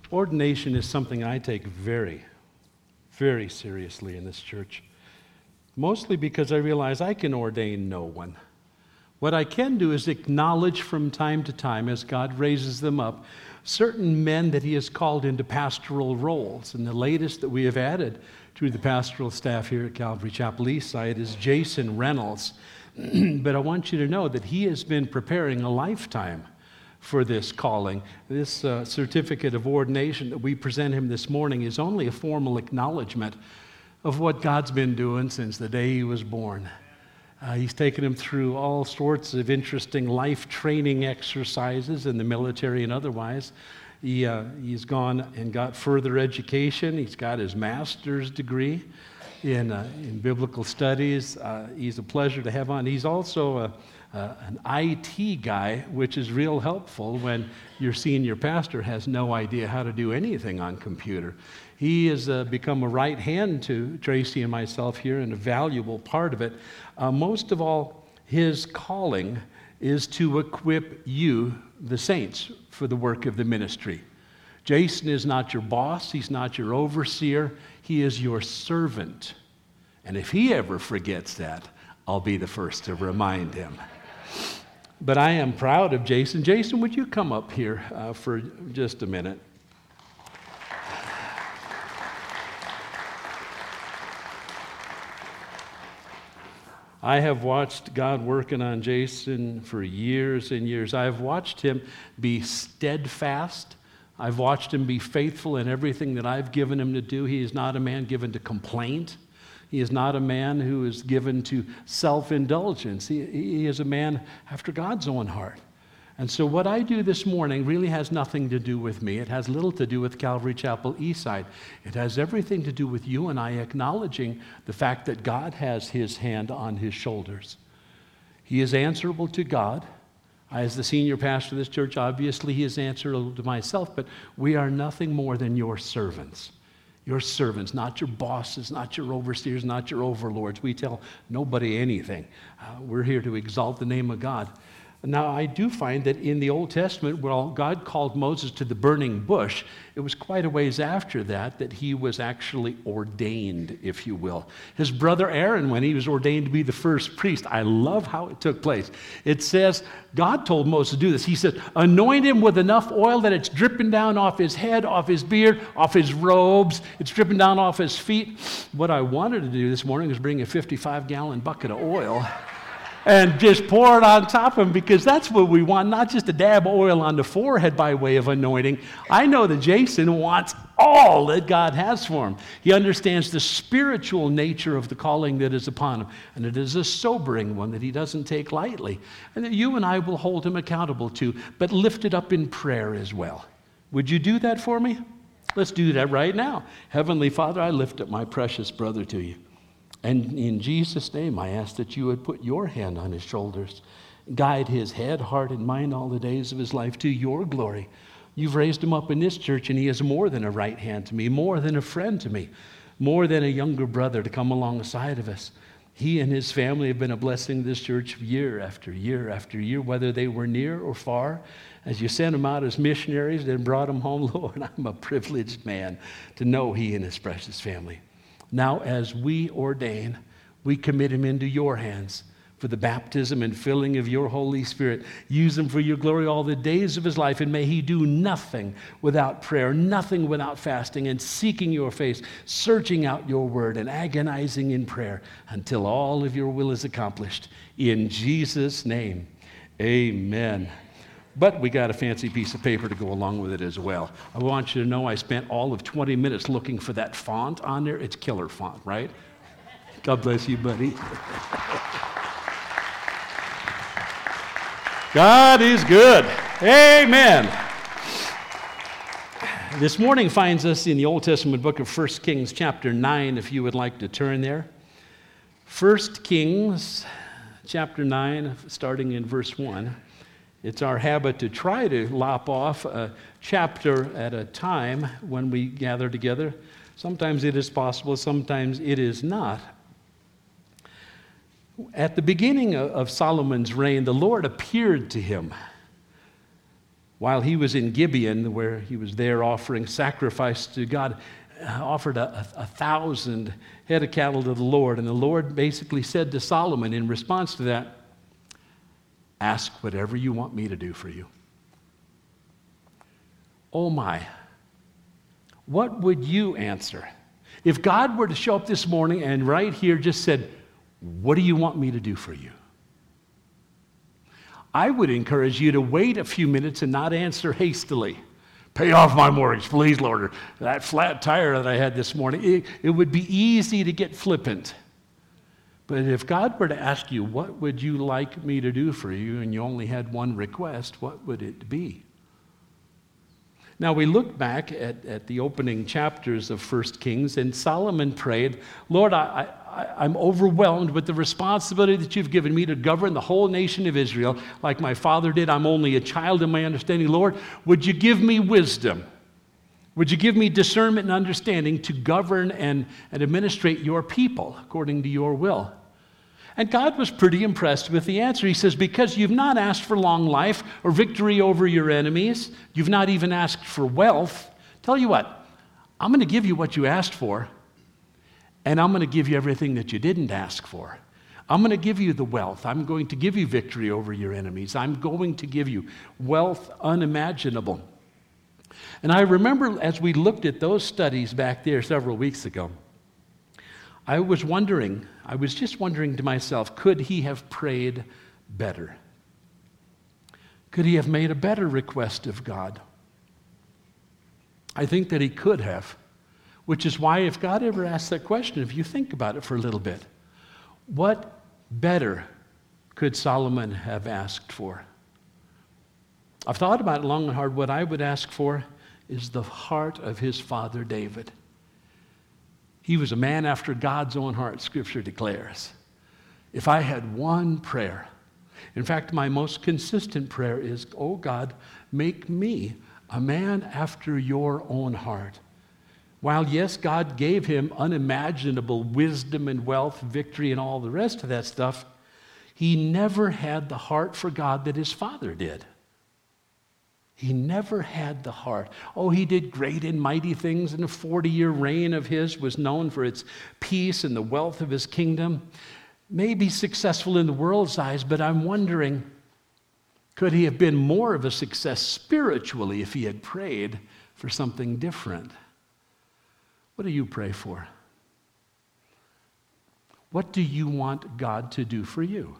Ordination is something I take very, very seriously in this church, mostly because I realize I can ordain no one. What I can do is acknowledge from time to time, as God raises them up, certain men that He has called into pastoral roles. And the latest that we have added to the pastoral staff here at Calvary Chapel Eastside is Jason Reynolds. But I want you to know that he has been preparing a lifetime for this calling. This certificate of ordination that we present him this morning is only a formal acknowledgement of what God's been doing since the day he was born. He's taken him through all sorts of interesting life training exercises in the military and otherwise. He's gone and got further education. He's got his master's degree in biblical studies. He's a pleasure to have on. He's also an IT guy, which is real helpful when your senior pastor has no idea how to do anything on computer. He has become a right hand to Tracy and myself here, and a valuable part of it. Most of all, his calling is to equip you, the saints, for the work of the ministry. Jason is not your boss. He's not your overseer. He is your servant. And if he ever forgets that, I'll be the first to remind him. But I am proud of Jason. Jason, would you come up here for just a minute? I have watched God working on Jason for years and years. I've watched him be steadfast. I've watched him be faithful in everything that I've given him to do. He is not a man given to complaint. He is not a man who is given to self-indulgence. He is a man after God's own heart. And so what I do this morning really has nothing to do with me. It has little to do with Calvary Chapel Eastside. It has everything to do with you and I acknowledging the fact that God has his hand on his shoulders. He is answerable to God. As the senior pastor of this church, obviously he is answerable to myself, but we are nothing more than your servants. Your servants, not your bosses, not your overseers, not your overlords. We tell nobody anything. We're here to exalt the name of God. Now, I do find that in the Old Testament, while God called Moses to the burning bush, it was quite a ways after that he was actually ordained, if you will. His brother Aaron, when he was ordained to be the first priest, I love how it took place. It says, God told Moses to do this. He said, anoint him with enough oil that it's dripping down off his head, off his beard, off his robes. It's dripping down off his feet. What I wanted to do this morning was bring a 55-gallon bucket of oil and just pour it on top of him, because that's what we want, not just a dab of oil on the forehead by way of anointing. I know that Jason wants all that God has for him. He understands the spiritual nature of the calling that is upon him, and it is a sobering one that he doesn't take lightly, and that you and I will hold him accountable to, but lift it up in prayer as well. Would you do that for me? Let's do that right now. Heavenly Father, I lift up my precious brother to you. And in Jesus' name, I ask that you would put your hand on his shoulders, guide his head, heart, and mind all the days of his life to your glory. You've raised him up in this church, and he is more than a right hand to me, more than a friend to me, more than a younger brother to come alongside of us. He and his family have been a blessing to this church year after year after year, whether they were near or far. As you sent them out as missionaries and brought them home, Lord, I'm a privileged man to know he and his precious family. Now, as we ordain, we commit him into your hands for the baptism and filling of your Holy Spirit. Use him for your glory all the days of his life, and may he do nothing without prayer, nothing without fasting and seeking your face, searching out your word and agonizing in prayer until all of your will is accomplished. In Jesus' name, amen. But we got a fancy piece of paper to go along with it as well. I want you to know I spent all of 20 minutes looking for that font on there. It's killer font, right? God bless you, buddy. God is good. Amen. This morning finds us in the Old Testament book of 1 Kings chapter 9, if you would like to turn there. 1 Kings chapter 9, starting in verse 1. It's our habit to try to lop off a chapter at a time when we gather together. Sometimes it is possible, sometimes it is not. At the beginning of Solomon's reign, the Lord appeared to him while he was in Gibeon, where he was there offering sacrifice to God, offered 1,000 head of cattle to the Lord. And the Lord basically said to Solomon in response to that, ask whatever you want me to do for you. Oh my, what would you answer? If God were to show up this morning and right here just said, what do you want me to do for you? I would encourage you to wait a few minutes and not answer hastily. Pay off my mortgage, please, Lord. Or that flat tire that I had this morning. It would be easy to get flippant. But if God were to ask you, what would you like me to do for you, and you only had one request, what would it be? Now, we look back at the opening chapters of 1 Kings, and Solomon prayed, Lord, I'm overwhelmed with the responsibility that you've given me to govern the whole nation of Israel like my father did. I'm only a child in my understanding. Lord, would you give me wisdom? Would you give me discernment and understanding to govern and administrate your people according to your will? And God was pretty impressed with the answer. He says, because you've not asked for long life or victory over your enemies, you've not even asked for wealth, tell you what, I'm going to give you what you asked for, and I'm going to give you everything that you didn't ask for. I'm going to give you the wealth. I'm going to give you victory over your enemies. I'm going to give you wealth unimaginable. And I remember as we looked at those studies back there several weeks ago, I was just wondering to myself, could he have prayed better? Could he have made a better request of God? I think that he could have, which is why if God ever asks that question, if you think about it for a little bit, what better could Solomon have asked for? I've thought about it long and hard. What I would ask for is the heart of his father David. He was a man after God's own heart, Scripture declares. If I had one prayer, in fact, my most consistent prayer is, oh God, make me a man after your own heart. While, yes, God gave him unimaginable wisdom and wealth, victory, and all the rest of that stuff, he never had the heart for God that his father did. He never had the heart. Oh, he did great and mighty things, and a 40-year reign of his was known for its peace and the wealth of his kingdom. Maybe successful in the world's eyes, but I'm wondering, could he have been more of a success spiritually if he had prayed for something different? What do you pray for? What do you want God to do for you?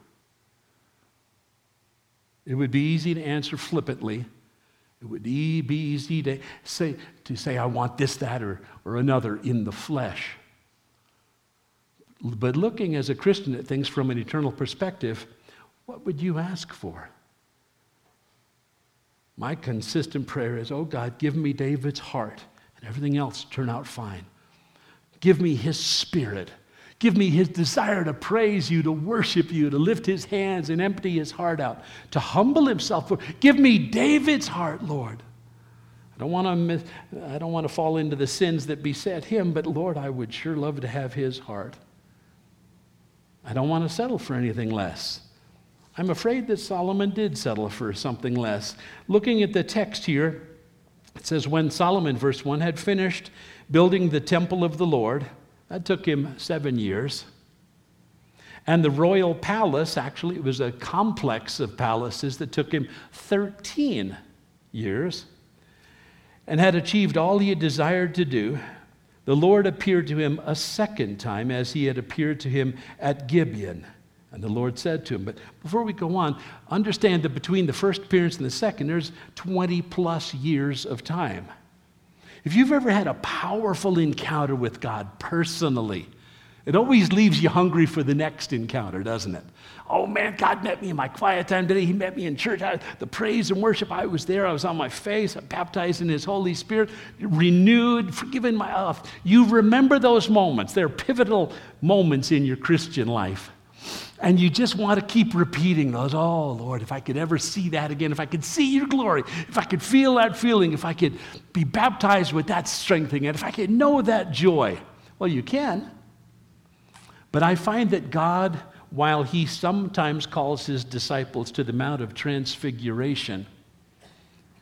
It would be easy to answer flippantly. It would be easy to say, I want this, that, or another in the flesh. But looking as a Christian at things from an eternal perspective, what would you ask for? My consistent prayer is, oh God, give me David's heart, and everything else turn out fine. Give me his spirit. Give me his desire to praise you, to worship you, to lift his hands and empty his heart out, to humble himself. Give me David's heart, Lord. I don't want to fall into the sins that beset him, but Lord, I would sure love to have his heart. I don't want to settle for anything less. I'm afraid that Solomon did settle for something less. Looking at the text here, it says, when Solomon, verse 1, had finished building the temple of the Lord, that took him 7 years. And the royal palace, actually, it was a complex of palaces that took him 13 years, and had achieved all he had desired to do. The Lord appeared to him a second time as he had appeared to him at Gibeon. And the Lord said to him, but before we go on, understand that between the first appearance and the second, there's 20 plus years of time. If you've ever had a powerful encounter with God personally, it always leaves you hungry for the next encounter, doesn't it? Oh man, God met me in my quiet time today. He met me in church. The praise and worship, I was there. I was on my face. I'm baptized in his Holy Spirit, renewed, forgiven my life. You remember those moments. They're pivotal moments in your Christian life. And you just want to keep repeating those. Oh, Lord, if I could ever see that again, if I could see your glory, if I could feel that feeling, if I could be baptized with that strength again, if I could know that joy. Well, you can. But I find that God, while he sometimes calls his disciples to the Mount of Transfiguration,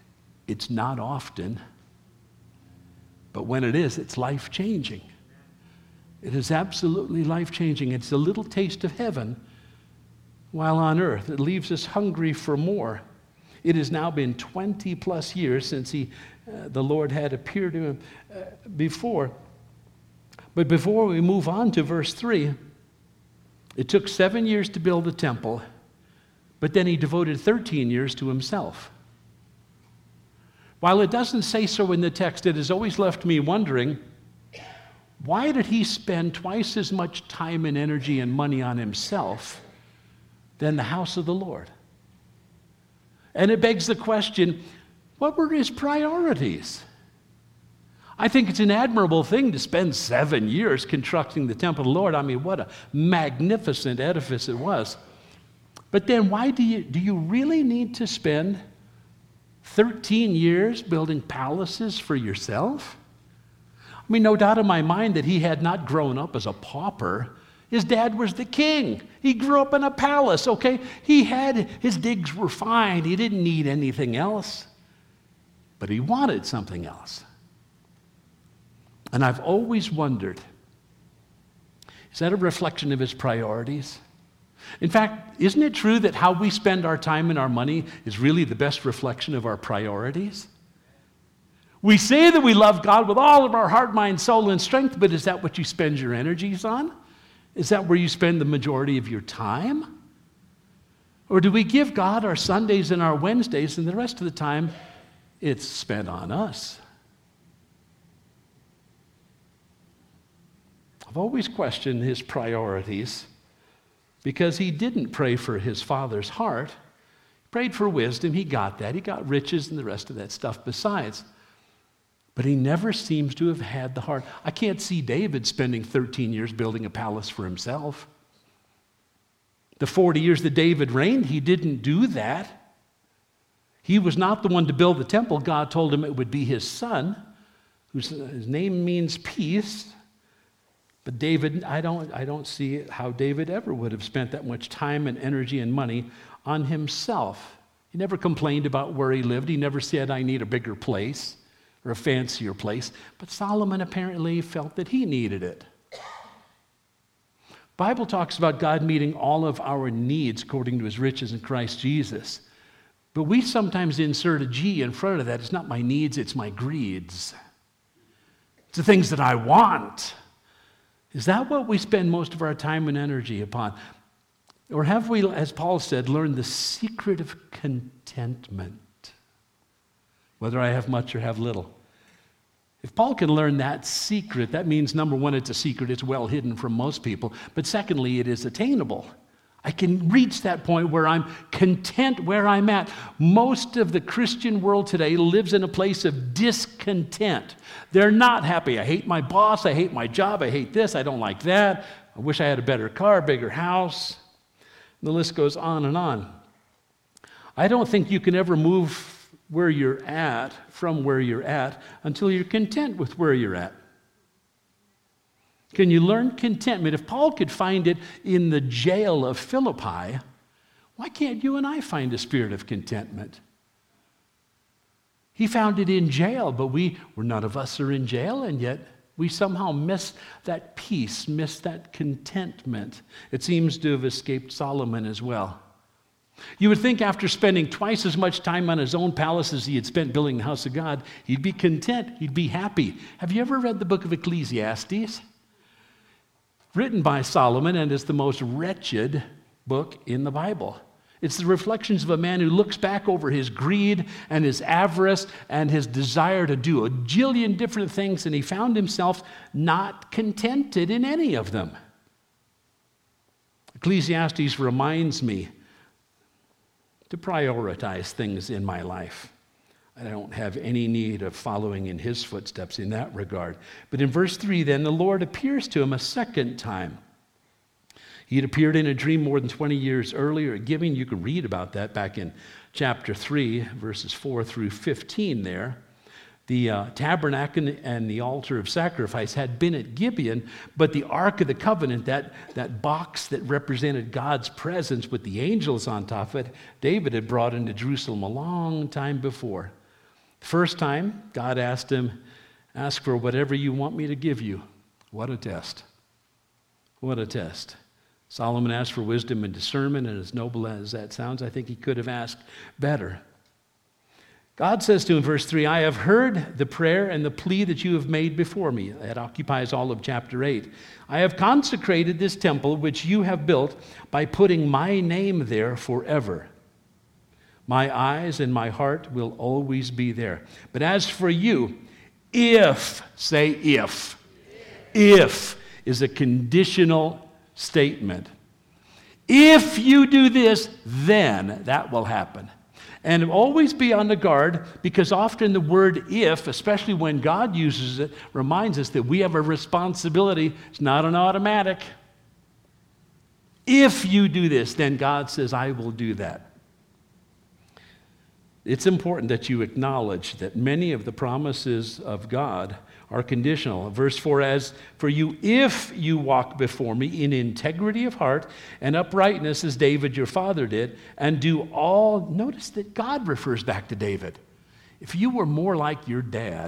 It's not often, but when it is, it's life-changing. It is absolutely life-changing. It's a little taste of heaven while on earth. It leaves us hungry for more. It has now been 20 plus years since the Lord had appeared to him before. But before we move on to verse 3, it took 7 years to build the temple, but then he devoted 13 years to himself. While it doesn't say so in the text, it has always left me wondering, why did he spend twice as much time and energy and money on himself than the house of the Lord? And it begs the question, what were his priorities? I think it's an admirable thing to spend 7 years constructing the temple of the Lord. I mean, what a magnificent edifice it was. But then why do you really need to spend 13 years building palaces for yourself? I mean, no doubt in my mind that he had not grown up as a pauper. His dad was the king. He grew up in a palace, okay? His digs were fine. He didn't need anything else. But he wanted something else. And I've always wondered, is that a reflection of his priorities? In fact, isn't it true that how we spend our time and our money is really the best reflection of our priorities? We say that we love God with all of our heart, mind, soul, and strength, but is that what you spend your energies on? Is that where you spend the majority of your time? Or do we give God our Sundays and our Wednesdays, and the rest of the time it's spent on us? I've always questioned his priorities because he didn't pray for his father's heart. He prayed for wisdom. He got that. He got riches and the rest of that stuff besides. But he never seems to have had the heart. I can't see David spending 13 years building a palace for himself. The 40 years that David reigned, he didn't do that. He was not the one to build the temple. God told him it would be his son, his name means peace. But David, I don't see how David ever would have spent that much time and energy and money on himself. He never complained about where he lived. He never said, I need a bigger place or a fancier place. But Solomon apparently felt that he needed it. The Bible talks about God meeting all of our needs according to his riches in Christ Jesus. But we sometimes insert a G in front of that. It's not my needs, it's my greeds. It's the things that I want. Is that what we spend most of our time and energy upon? Or have we, as Paul said, learned the secret of contentment? Whether I have much or have little. If Paul can learn that secret, that means, number one, it's a secret. It's well hidden from most people. But secondly, it is attainable. I can reach that point where I'm content where I'm at. Most of the Christian world today lives in a place of discontent. They're not happy. I hate my boss. I hate my job. I hate this. I don't like that. I wish I had a better car, bigger house. And the list goes on and on. I don't think you can ever move where you're at from where you're at until you're content with where you're at. Can you learn contentment? If Paul could find it in the jail of Philippi, why can't you and I find a spirit of contentment? He found it in jail, but none of us are in jail, and yet we somehow miss that peace, miss that contentment. It seems to have escaped Solomon as well. You would think after spending twice as much time on his own palace as he had spent building the house of God, he'd be content, he'd be happy. Have you ever read the book of Ecclesiastes? Written by Solomon, and is the most wretched book in the Bible. It's the reflections of a man who looks back over his greed and his avarice and his desire to do a jillion different things, and he found himself not contented in any of them. Ecclesiastes reminds me to prioritize things in my life. I don't have any need of following in his footsteps in that regard. But in verse 3, then, the Lord appears to him a second time. He had appeared in a dream more than 20 years earlier at Gibeon. You can read about that back in chapter 3, verses 4 through 15 there. The tabernacle and the altar of sacrifice had been at Gibeon, but the Ark of the Covenant, that box that represented God's presence with the angels on top of it, David had brought into Jerusalem a long time before. First time, God asked him, ask for whatever you want me to give you. What a test. What a test. Solomon asked for wisdom and discernment, and as noble as that sounds, I think he could have asked better. God says to him in verse 3, I have heard the prayer and the plea that you have made before me. That occupies all of chapter 8. I have consecrated this temple which you have built by putting my name there forever. My eyes and my heart will always be there. But as for you, if is a conditional statement. If you do this, then that will happen. And always be on the guard, because often the word if, especially when God uses it, reminds us that we have a responsibility. It's not an automatic. If you do this, then God says, I will do that. It's important that you acknowledge that many of the promises of God are conditional. Verse 4, as for you, if you walk before me in integrity of heart and uprightness as David your father did, and do all, notice that God refers back to David. If you were more like your dad,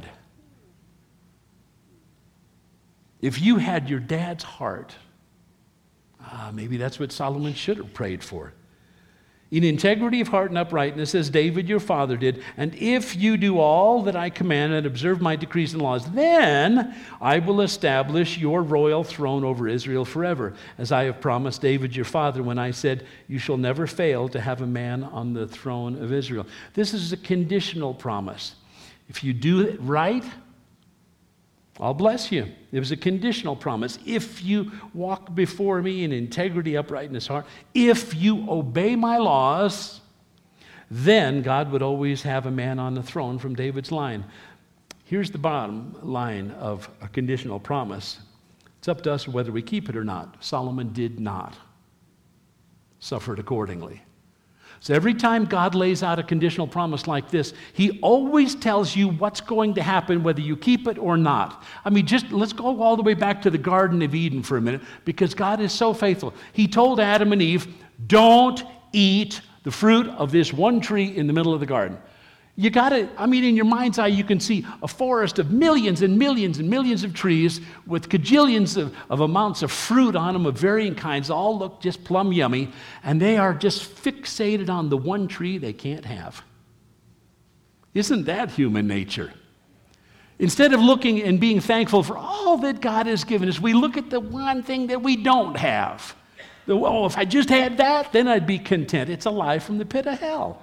if you had your dad's heart, maybe that's what Solomon should have prayed for. In integrity of heart and uprightness, as David your father did, and if you do all that I command and observe my decrees and laws, then I will establish your royal throne over Israel forever, as I have promised David your father when I said, you shall never fail to have a man on the throne of Israel. This is a conditional promise. If you do it right, I'll bless you. It was a conditional promise. If you walk before me in integrity, uprightness, heart, if you obey my laws, then God would always have a man on the throne from David's line. Here's the bottom line of a conditional promise. It's up to us whether we keep it or not. Solomon did not. Suffered accordingly. So every time God lays out a conditional promise like this, he always tells you what's going to happen, whether you keep it or not. I mean, just let's go all the way back to the Garden of Eden for a minute, because God is so faithful. He told Adam and Eve, don't eat the fruit of this one tree in the middle of the garden. You got to, in your mind's eye, you can see a forest of millions and millions and millions of trees with cajillions of amounts of fruit on them of varying kinds, all look just plumb yummy, and they are just fixated on the one tree they can't have. Isn't that human nature? Instead of looking and being thankful for all that God has given us, we look at the one thing that we don't have. If I just had that, then I'd be content. It's a lie from the pit of hell.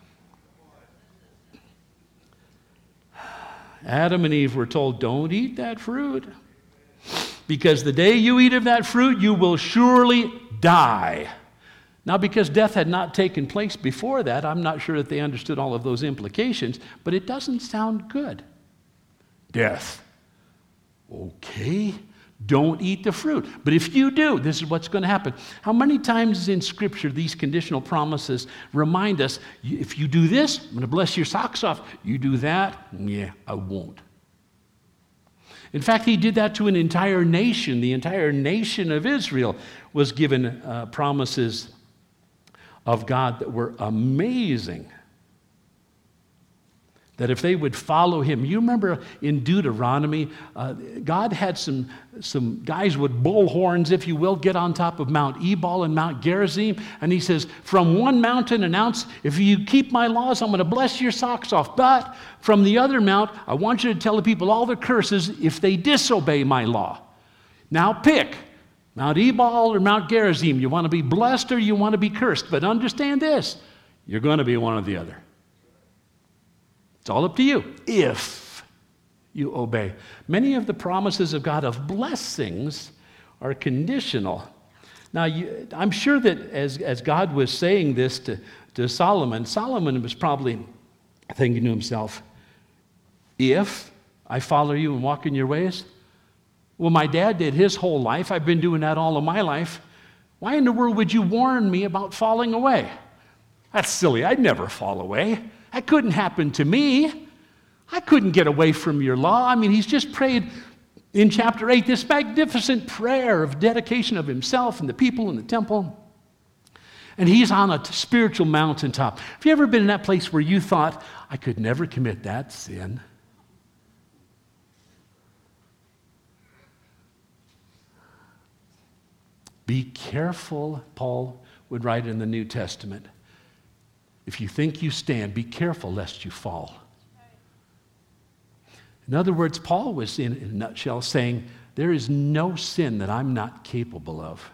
Adam and Eve were told, don't eat that fruit, because the day you eat of that fruit, you will surely die. Now, because death had not taken place before that, I'm not sure that they understood all of those implications, but it doesn't sound good. Death. Okay, don't eat the fruit. But if you do, this is what's going to happen. How many times in Scripture these conditional promises remind us, if you do this, I'm going to bless your socks off. You do that, yeah, I won't. In fact, he did that to an entire nation. The entire nation of Israel was given promises of God that were amazing. That if they would follow him, you remember in Deuteronomy, God had some guys with bullhorns, if you will, get on top of Mount Ebal and Mount Gerizim, and he says, from one mountain announce, if you keep my laws, I'm going to bless your socks off. But from the other mount, I want you to tell the people all the curses if they disobey my law. Now pick, Mount Ebal or Mount Gerizim. You want to be blessed or you want to be cursed. But understand this, you're going to be one or the other. It's all up to you if you obey. Many of the promises of God of blessings are conditional. Now, I'm sure that as God was saying this to Solomon, Solomon was probably thinking to himself, if I follow you and walk in your ways, well, my dad did his whole life. I've been doing that all of my life. Why in the world would you warn me about falling away? That's silly. I'd never fall away. That couldn't happen to me. I couldn't get away from your law. He's just prayed in chapter 8 this magnificent prayer of dedication of himself and the people in the temple. And he's on a spiritual mountaintop. Have you ever been in that place where you thought, I could never commit that sin? Be careful, Paul would write in the New Testament. If you think you stand, be careful lest you fall. In other words, Paul was, in a nutshell, saying, there is no sin that I'm not capable of.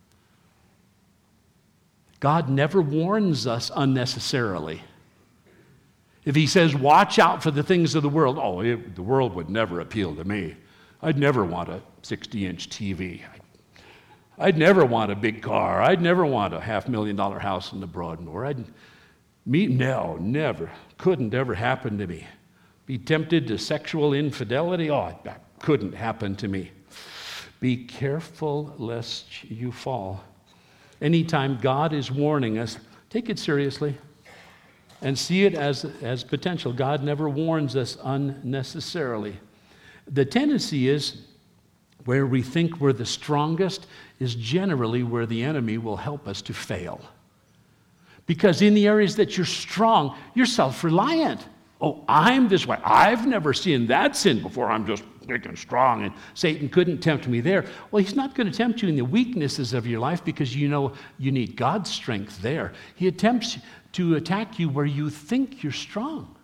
God never warns us unnecessarily. If he says, watch out for the things of the world, the world would never appeal to me. I'd never want a 60-inch TV. I'd never want a big car. I'd never want a $500,000 house in the Broadmoor. No, never. Couldn't ever happen to me. Be tempted to sexual infidelity? That couldn't happen to me. Be careful lest you fall. Anytime God is warning us, take it seriously and see it as potential. God never warns us unnecessarily. The tendency is where we think we're the strongest is generally where the enemy will help us to fail. Because in the areas that you're strong, you're self-reliant. I'm this way. I've never seen that sin before. I'm just big and strong, and Satan couldn't tempt me there. Well, he's not going to tempt you in the weaknesses of your life because you know you need God's strength there. He attempts to attack you where you think you're strong.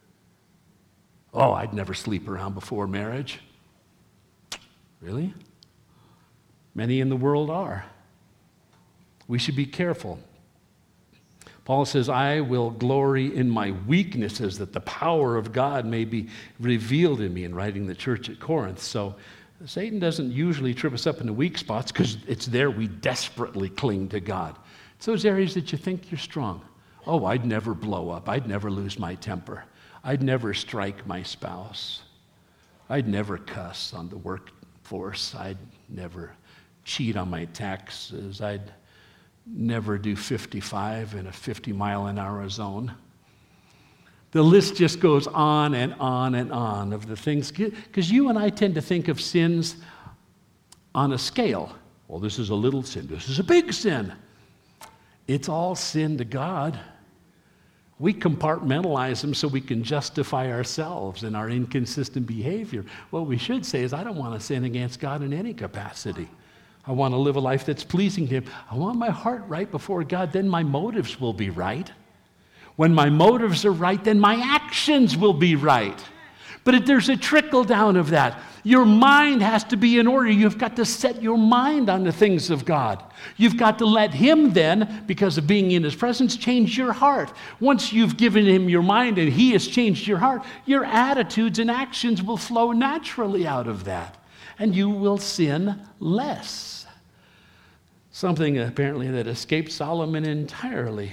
I'd never sleep around before marriage. Really? Many in the world are. We should be careful. Paul says, I will glory in my weaknesses that the power of God may be revealed in me, in writing the church at Corinth. So Satan doesn't usually trip us up in the weak spots because it's there we desperately cling to God. It's those areas that you think you're strong. I'd never blow up. I'd never lose my temper. I'd never strike my spouse. I'd never cuss on the workforce. I'd never cheat on my taxes. I'd never do 55 in a 50-mile-an-hour zone. The list just goes on and on and on of the things, because you and I tend to think of sins on a scale. This is a little sin. This is a big sin. It's all sin to God. We compartmentalize them so we can justify ourselves and our inconsistent behavior. What we should say is, I don't want to sin against God in any capacity. I want to live a life that's pleasing to Him. I want my heart right before God, then my motives will be right. When my motives are right, then my actions will be right. But there's a trickle down of that. Your mind has to be in order. You've got to set your mind on the things of God. You've got to let Him then, because of being in His presence, change your heart. Once you've given Him your mind and He has changed your heart, your attitudes and actions will flow naturally out of that. And you will sin less. Something apparently that escaped Solomon entirely.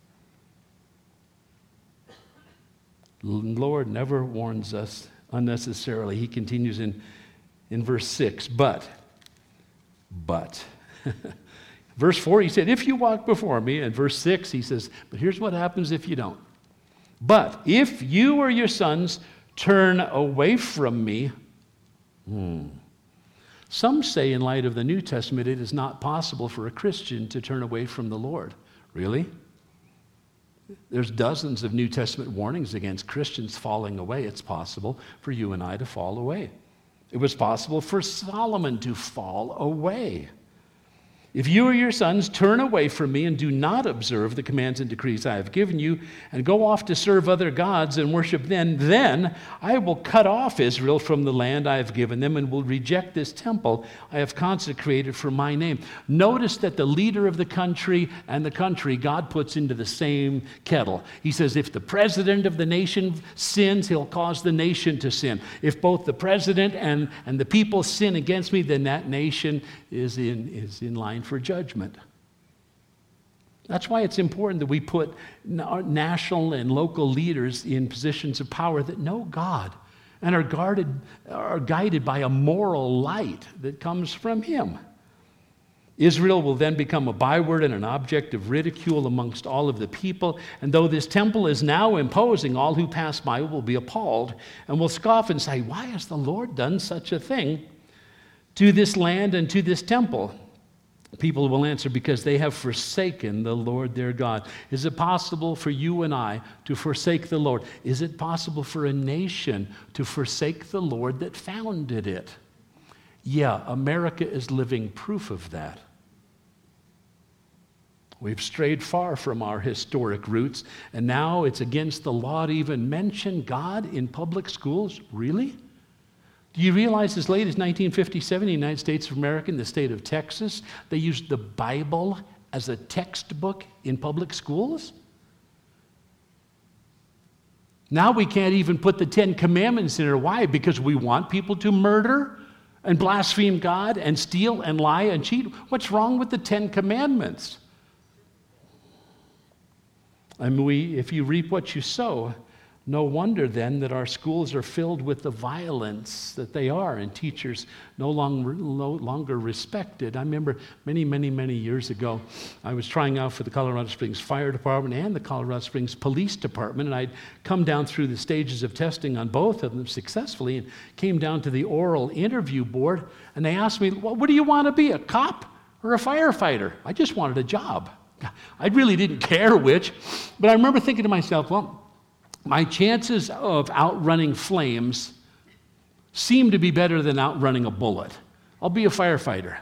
The Lord never warns us unnecessarily. He continues in verse 6, but. Verse 4, he said, if you walk before me. And verse 6, he says, but here's what happens if you don't. But if you or your sons turn away from me, Some say, in light of the New Testament, it is not possible for a Christian to turn away from the Lord. Really? There's dozens of New Testament warnings against Christians falling away. It's possible for you and I to fall away. It was possible for Solomon to fall away. If you or your sons turn away from me and do not observe the commands and decrees I have given you and go off to serve other gods and worship them, then I will cut off Israel from the land I have given them and will reject this temple I have consecrated for my name. Notice that the leader of the country and the country God puts into the same kettle. He says if the president of the nation sins, he'll cause the nation to sin. If both the president and the people sin against me, then that nation is in line for judgment. That's why it's important that we put national and local leaders in positions of power that know God and are guided by a moral light that comes from Him. Israel will then become a byword and an object of ridicule amongst all of the people. And though this temple is now imposing, all who pass by will be appalled and will scoff and say, why has the Lord done such a thing to this land and to this temple? People will answer, because they have forsaken the Lord their God. Is it possible for you and I to forsake the Lord? Is it possible for a nation to forsake the Lord that founded it? Yeah, America is living proof of that. We've strayed far from our historic roots, and now it's against the law to even mention God in public schools. Really? Do you realize as late as 1957, in the United States of America, in the state of Texas, they used the Bible as a textbook in public schools? Now we can't even put the Ten Commandments in there. Why? Because we want people to murder and blaspheme God and steal and lie and cheat. What's wrong with the Ten Commandments? If you reap what you sow, no wonder then that our schools are filled with the violence that they are, and teachers no longer respected. I remember many years ago, I was trying out for the Colorado Springs Fire Department and the Colorado Springs Police Department, and I'd come down through the stages of testing on both of them successfully, and came down to the oral interview board, and they asked me, well, what do you want to be, a cop or a firefighter? I just wanted a job. I really didn't care which, but I remember thinking to myself, well, my chances of outrunning flames seem to be better than outrunning a bullet. I'll be a firefighter.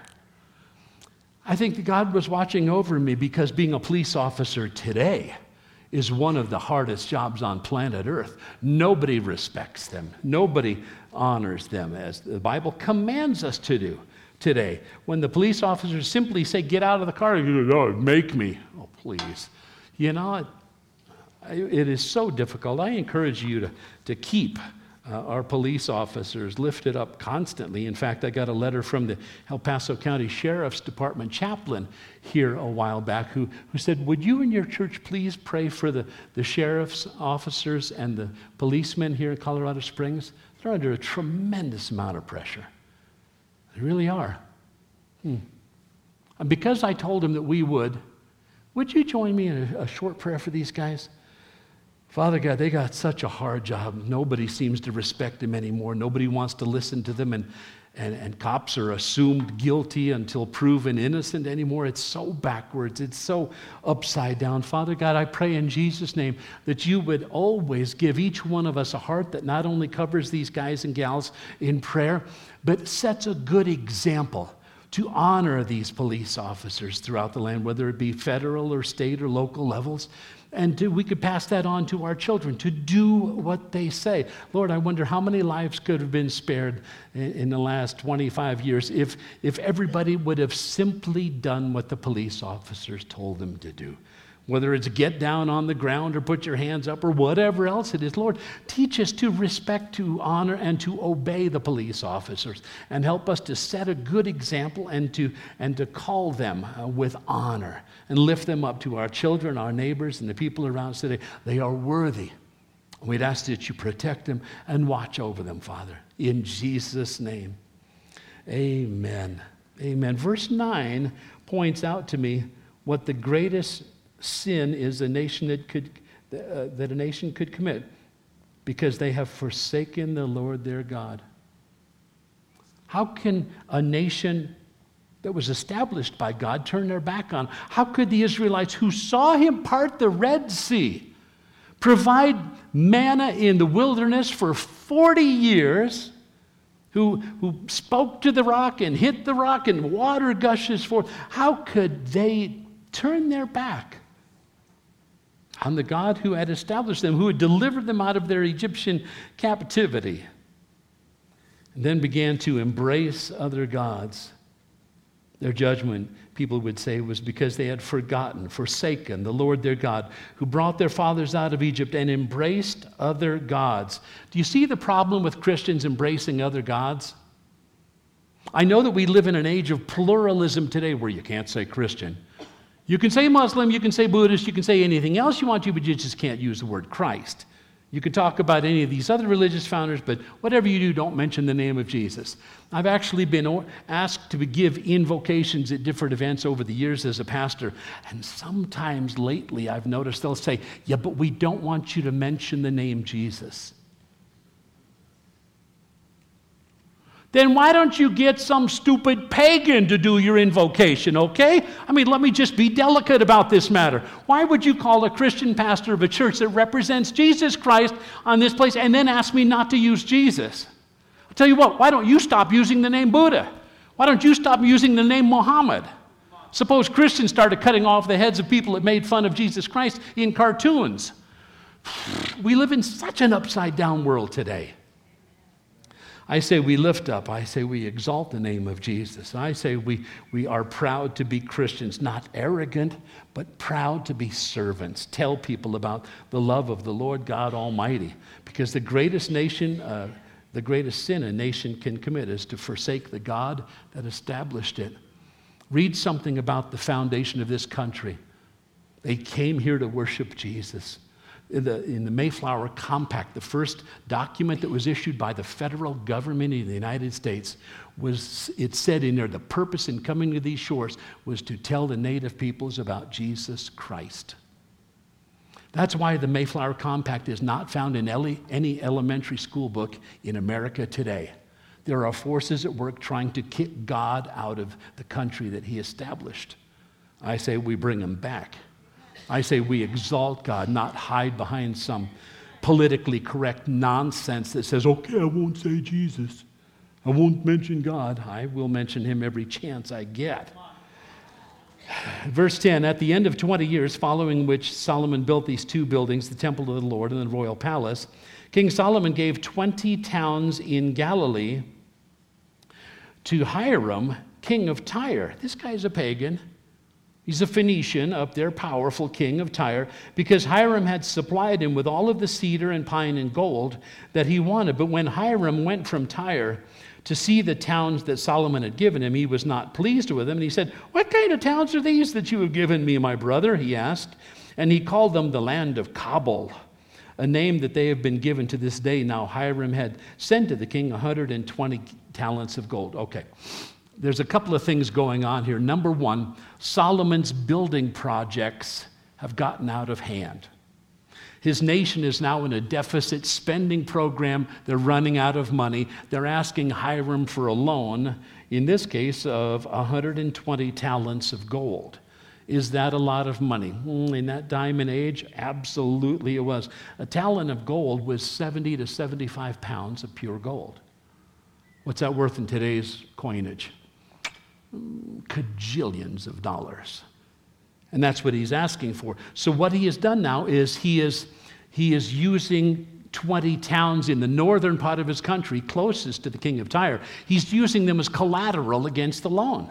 I think that God was watching over me, because being a police officer today is one of the hardest jobs on planet Earth. Nobody respects them. Nobody honors them, as the Bible commands us to do today. When the police officers simply say, get out of the car, you go, oh, make me. Oh, please. You know, it is so difficult. I encourage you to keep our police officers lifted up constantly. In fact, I got a letter from the El Paso County Sheriff's Department chaplain here a while back who said, would you and your church please pray for the sheriff's officers and the policemen here in Colorado Springs? They're under a tremendous amount of pressure. They really are. And because I told him that we would you join me in a short prayer for these guys? Father God, they got such a hard job. Nobody seems to respect them anymore. Nobody wants to listen to them, and cops are assumed guilty until proven innocent anymore. It's so backwards. It's so upside down. Father God, I pray in Jesus' name that you would always give each one of us a heart that not only covers these guys and gals in prayer, but sets a good example to honor these police officers throughout the land, whether it be federal or state or local levels. And we could pass that on to our children, to do what they say. Lord, I wonder how many lives could have been spared in the last 25 years if everybody would have simply done what the police officers told them to do. Whether it's get down on the ground or put your hands up or whatever else it is. Lord, teach us to respect, to honor, and to obey the police officers, and help us to set a good example and to call them with honor and lift them up to our children, our neighbors, and the people around us today. They are worthy. We'd ask that you protect them and watch over them, Father. In Jesus' name, amen. Amen. Verse 9 points out to me what the greatest sin is that a nation could commit, because they have forsaken the Lord their God. How can a nation that was established by God turn their back on? How could the Israelites, who saw him part the Red Sea, provide manna in the wilderness for 40 years, who spoke to the rock and hit the rock and water gushes forth, how could they turn their back on the God who had established them, who had delivered them out of their Egyptian captivity, and then began to embrace other gods? Their judgment, people would say, was because they had forsaken the Lord their God, who brought their fathers out of Egypt, and embraced other gods. Do you see the problem with Christians embracing other gods? I know that we live in an age of pluralism today where you can't say Christian. You can say Muslim, you can say Buddhist, you can say anything else you want to, but you just can't use the word Christ. You can talk about any of these other religious founders, but whatever you do, don't mention the name of Jesus. I've actually been asked to give invocations at different events over the years as a pastor, and sometimes lately I've noticed they'll say, yeah, but we don't want you to mention the name Jesus. then why don't you get some stupid pagan to do your invocation, okay? I mean, let me just be delicate about this matter. Why would you call a Christian pastor of a church that represents Jesus Christ on this place and then ask me not to use Jesus? I'll tell you what, why don't you stop using the name Buddha? Why don't you stop using the name Muhammad? Suppose Christians started cutting off the heads of people that made fun of Jesus Christ in cartoons. We live in such an upside-down world today. I say we lift up. I say we exalt the name of Jesus. I say we are proud to be Christians, not arrogant, but proud to be servants. Tell people about the love of the Lord God Almighty. Because the greatest sin a nation can commit is to forsake the God that established it. Read something about the foundation of this country. They came here to worship Jesus. In the Mayflower Compact, the first document that was issued by the federal government of the United States, it said in there, the purpose in coming to these shores was to tell the native peoples about Jesus Christ. That's why the Mayflower Compact is not found in any elementary school book in America today. There are forces at work trying to kick God out of the country that he established. I say we bring him back. I say we exalt God, not hide behind some politically correct nonsense that says, okay, I won't say Jesus. I won't mention God. I will mention him every chance I get. Verse 10, at the end of 20 years, following which Solomon built these two buildings, the temple of the Lord and the royal palace, King Solomon gave 20 towns in Galilee to Hiram, king of Tyre. This guy's a pagan. He's a Phoenician up there, powerful king of Tyre, because Hiram had supplied him with all of the cedar and pine and gold that he wanted. But when Hiram went from Tyre to see the towns that Solomon had given him, he was not pleased with them. And he said, what kind of towns are these that you have given me, my brother? He asked. And he called them the land of Kabul, a name that they have been given to this day. Now Hiram had sent to the king 120 talents of gold. Okay. There's a couple of things going on here. Number one, Solomon's building projects have gotten out of hand. His nation is now in a deficit spending program. They're running out of money. They're asking Hiram for a loan, in this case of 120 talents of gold. Is that a lot of money? In that diamond age, absolutely it was. A talent of gold was 70 to 75 pounds of pure gold. What's that worth in today's coinage? Cajillions of dollars. And that's what he's asking for. So what he has done now is he is using 20 towns in the northern part of his country closest to the king of Tyre. He's using them as collateral against the loan.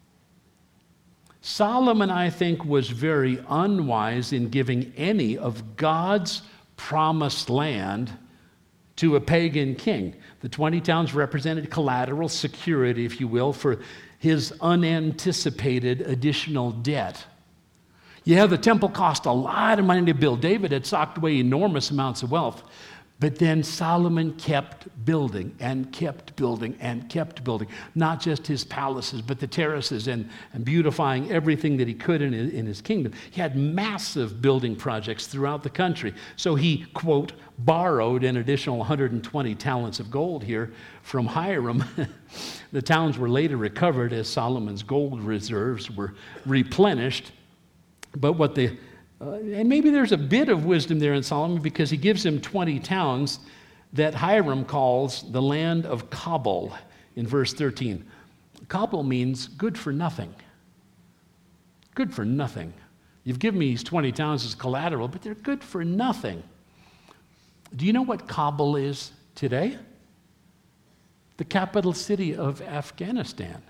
Solomon, I think, was very unwise in giving any of God's promised land to a pagan king. The 20 towns represented collateral security, if you will, for his unanticipated additional debt. Yeah, the temple cost a lot of money to build. David had socked away enormous amounts of wealth. But then Solomon kept building and kept building and kept building. Not just his palaces, but the terraces and beautifying everything that he could in his kingdom. He had massive building projects throughout the country. So he, quote, borrowed an additional 120 talents of gold here from Hiram. The towns were later recovered as Solomon's gold reserves were replenished. But and maybe there's a bit of wisdom there in Solomon because he gives him 20 towns that Hiram calls the land of Kabul in verse 13. Kabul means good for nothing. Good for nothing. You've given me these 20 towns as collateral, but they're good for nothing. Do you know what Kabul is today? The capital city of Afghanistan.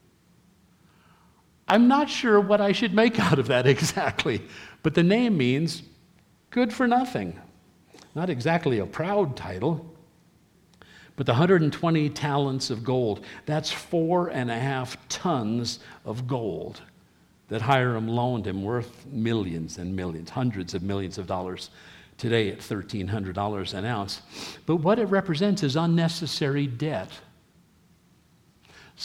I'm not sure what I should make out of that exactly, but the name means good for nothing. Not exactly a proud title, but the 120 talents of gold, that's 4.5 tons of gold that Hiram loaned him, worth millions and millions, hundreds of millions of dollars today at $1,300 an ounce. But what it represents is unnecessary debt.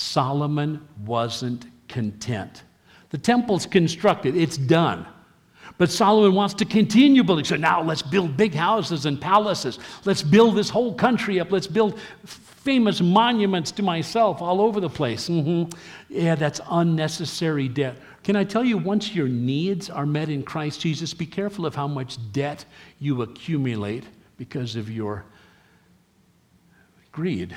Solomon wasn't content. The temple's constructed, it's done. But Solomon wants to continue building. So now let's build big houses and palaces. Let's build this whole country up. Let's build famous monuments to myself all over the place. Yeah, that's unnecessary debt. Can I tell you, once your needs are met in Christ Jesus, be careful of how much debt you accumulate because of your greed.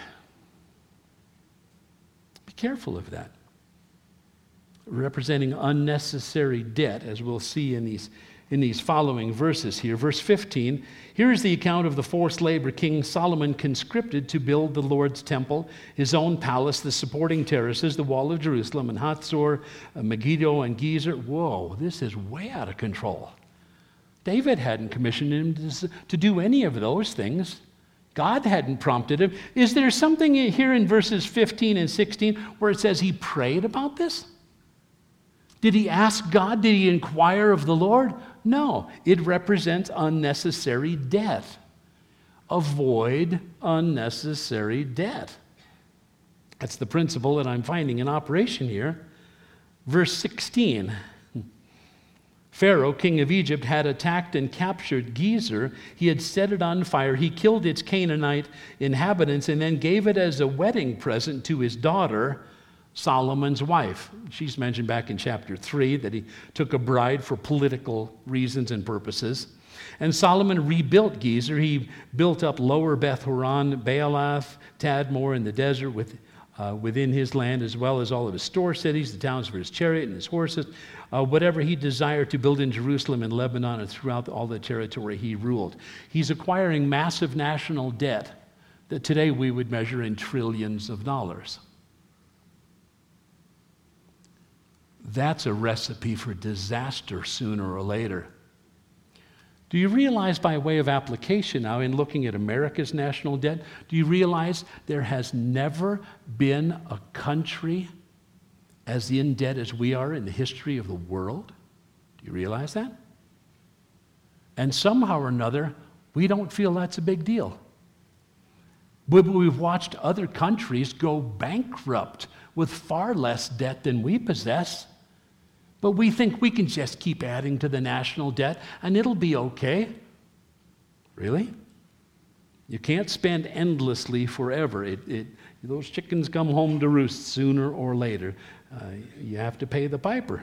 Be careful of that. Representing unnecessary debt, as we'll see in these following verses here. Verse 15, here is the account of the forced labor King Solomon conscripted to build the Lord's temple, his own palace, the supporting terraces, the wall of Jerusalem, and Hatzor, Megiddo, and Gezer. Whoa, this is way out of control. David hadn't commissioned him to do any of those things. God hadn't prompted him. Is there something here in verses 15 and 16 where it says he prayed about this? Did he ask God? Did he inquire of the Lord? No. It represents unnecessary debt. Avoid unnecessary debt. That's the principle that I'm finding in operation here. Verse 16. Pharaoh, king of Egypt, had attacked and captured Gezer. He had set it on fire. He killed its Canaanite inhabitants and then gave it as a wedding present to his daughter, Solomon's wife. She's mentioned back in chapter 3 that he took a bride for political reasons and purposes. And Solomon rebuilt Gezer. He built up Lower Beth Horon, Baalath, Tadmor in the desert within his land, as well as all of his store cities, the towns for his chariot and his horses, whatever he desired to build in Jerusalem and Lebanon and throughout all the territory he ruled. He's acquiring massive national debt that today we would measure in trillions of dollars. That's a recipe for disaster sooner or later. Do you realize, by way of application now, in looking at America's national debt, do you realize there has never been a country as in debt as we are in the history of the world? Do you realize that? And somehow or another, we don't feel that's a big deal. But we've watched other countries go bankrupt with far less debt than we possess. But we think we can just keep adding to the national debt and it'll be okay. Really? You can't spend endlessly forever. Those chickens come home to roost sooner or later. You have to pay the piper.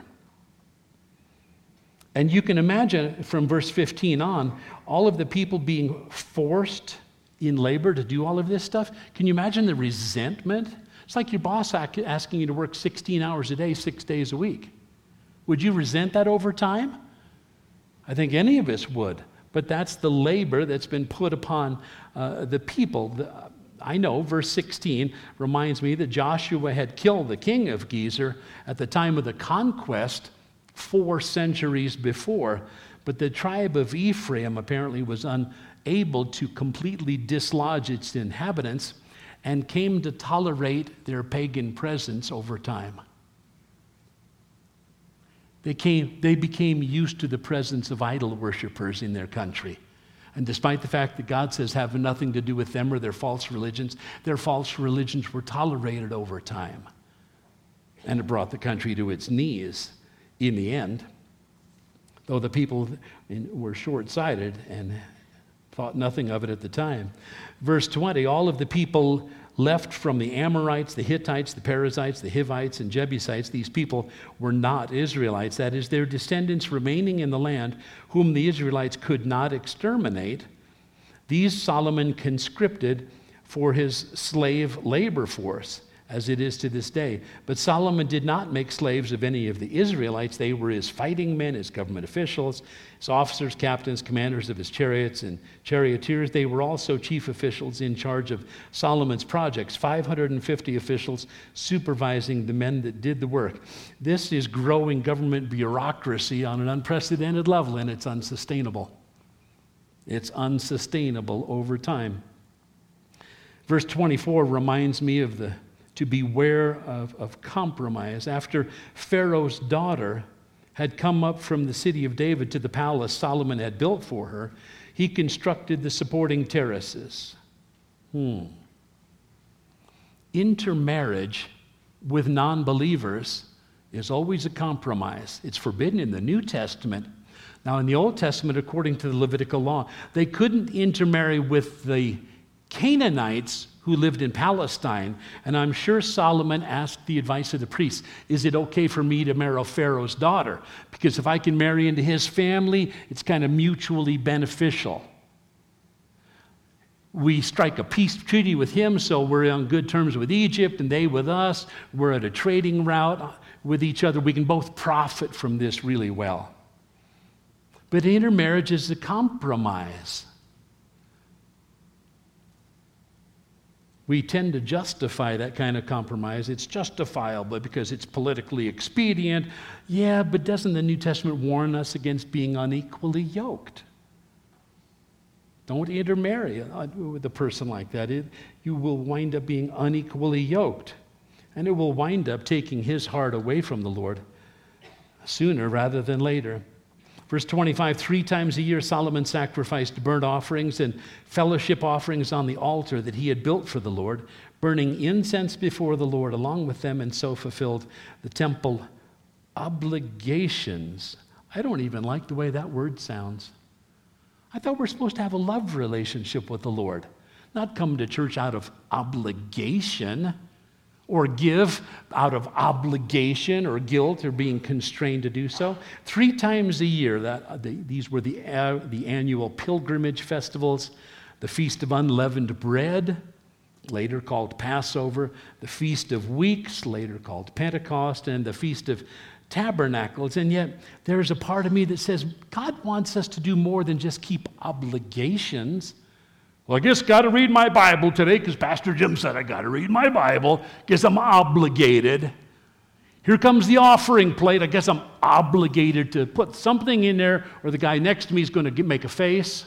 And you can imagine from verse 15 on, all of the people being forced in labor to do all of this stuff. Can you imagine the resentment? It's like your boss asking you to work 16 hours a day, 6 days a week. Would you resent that over time? I think any of us would. But that's the labor that's been put upon the people. I know, verse 16 reminds me that Joshua had killed the king of Gezer at the time of the conquest 4 centuries before. But the tribe of Ephraim apparently was unable to completely dislodge its inhabitants and came to tolerate their pagan presence over time. They became used to the presence of idol worshipers in their country. And despite the fact that God says have nothing to do with them or their false religions were tolerated over time. And it brought the country to its knees in the end, though the people were short-sighted and thought nothing of it at the time. Verse 20, all of the people left from the Amorites, the Hittites, the Perizzites, the Hivites, and Jebusites. These people were not Israelites. That is, their descendants remaining in the land, whom the Israelites could not exterminate. These Solomon conscripted for his slave labor force, as it is to this day. But Solomon did not make slaves of any of the Israelites. They were his fighting men, his government officials, his officers, captains, commanders of his chariots and charioteers. They were also chief officials in charge of Solomon's projects, 550 officials supervising the men that did the work. This is growing government bureaucracy on an unprecedented level, and it's unsustainable. It's unsustainable over time. Verse 24 reminds me to beware of compromise. After Pharaoh's daughter had come up from the city of David to the palace Solomon had built for her, he constructed the supporting terraces. Intermarriage with non-believers is always a compromise. It's forbidden in the New Testament. Now, in the Old Testament, according to the Levitical law, they couldn't intermarry with the Canaanites who lived in Palestine, and I'm sure Solomon asked the advice of the priests, is it okay for me to marry Pharaoh's daughter? Because if I can marry into his family, it's kind of mutually beneficial. We strike a peace treaty with him, so we're on good terms with Egypt, and they with us. We're at a trading route with each other. We can both profit from this really well. But intermarriage is a compromise. We tend to justify that kind of compromise. It's justifiable because it's politically expedient. Yeah, but doesn't the New Testament warn us against being unequally yoked? Don't intermarry with a person like that. You will wind up being unequally yoked. And it will wind up taking his heart away from the Lord sooner rather than later. Verse 25, 3 times a year Solomon sacrificed burnt offerings and fellowship offerings on the altar that he had built for the Lord, burning incense before the Lord along with them, and so fulfilled the temple obligations. I don't even like the way that word sounds. I thought we're supposed to have a love relationship with the Lord, not come to church out of obligation, or give out of obligation or guilt or being constrained to do so. 3 times a year, these were the annual pilgrimage festivals, the Feast of Unleavened Bread, later called Passover, the Feast of Weeks, later called Pentecost, and the Feast of Tabernacles. And yet there's a part of me that says God wants us to do more than just keep obligations. Well, I guess got to read my Bible today because Pastor Jim said I got to read my Bible. Guess I'm obligated. Here comes the offering plate. I guess I'm obligated to put something in there, or the guy next to me is going to make a face.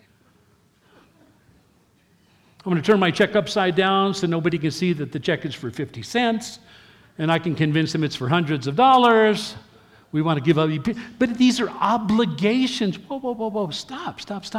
I'm going to turn my check upside down so nobody can see that the check is for 50 cents, and I can convince them it's for hundreds of dollars. We want to give up. But these are obligations. Whoa, whoa, whoa, whoa. Stop.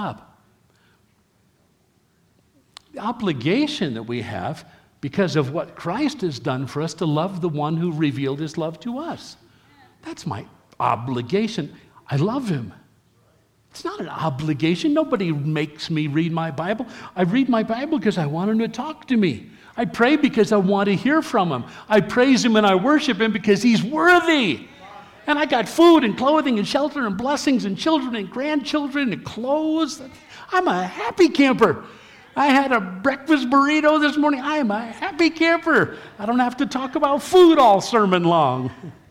The obligation that we have because of what Christ has done for us to love the one who revealed his love to us. That's my obligation. I love him. It's not an obligation. Nobody makes me read my Bible. I read my Bible because I want him to talk to me. I pray because I want to hear from him. I praise him and I worship him because he's worthy. And I got food and clothing and shelter and blessings and children and grandchildren and clothes. I'm a happy camper. I had a breakfast burrito this morning. I am a happy camper. I don't have to talk about food all sermon long.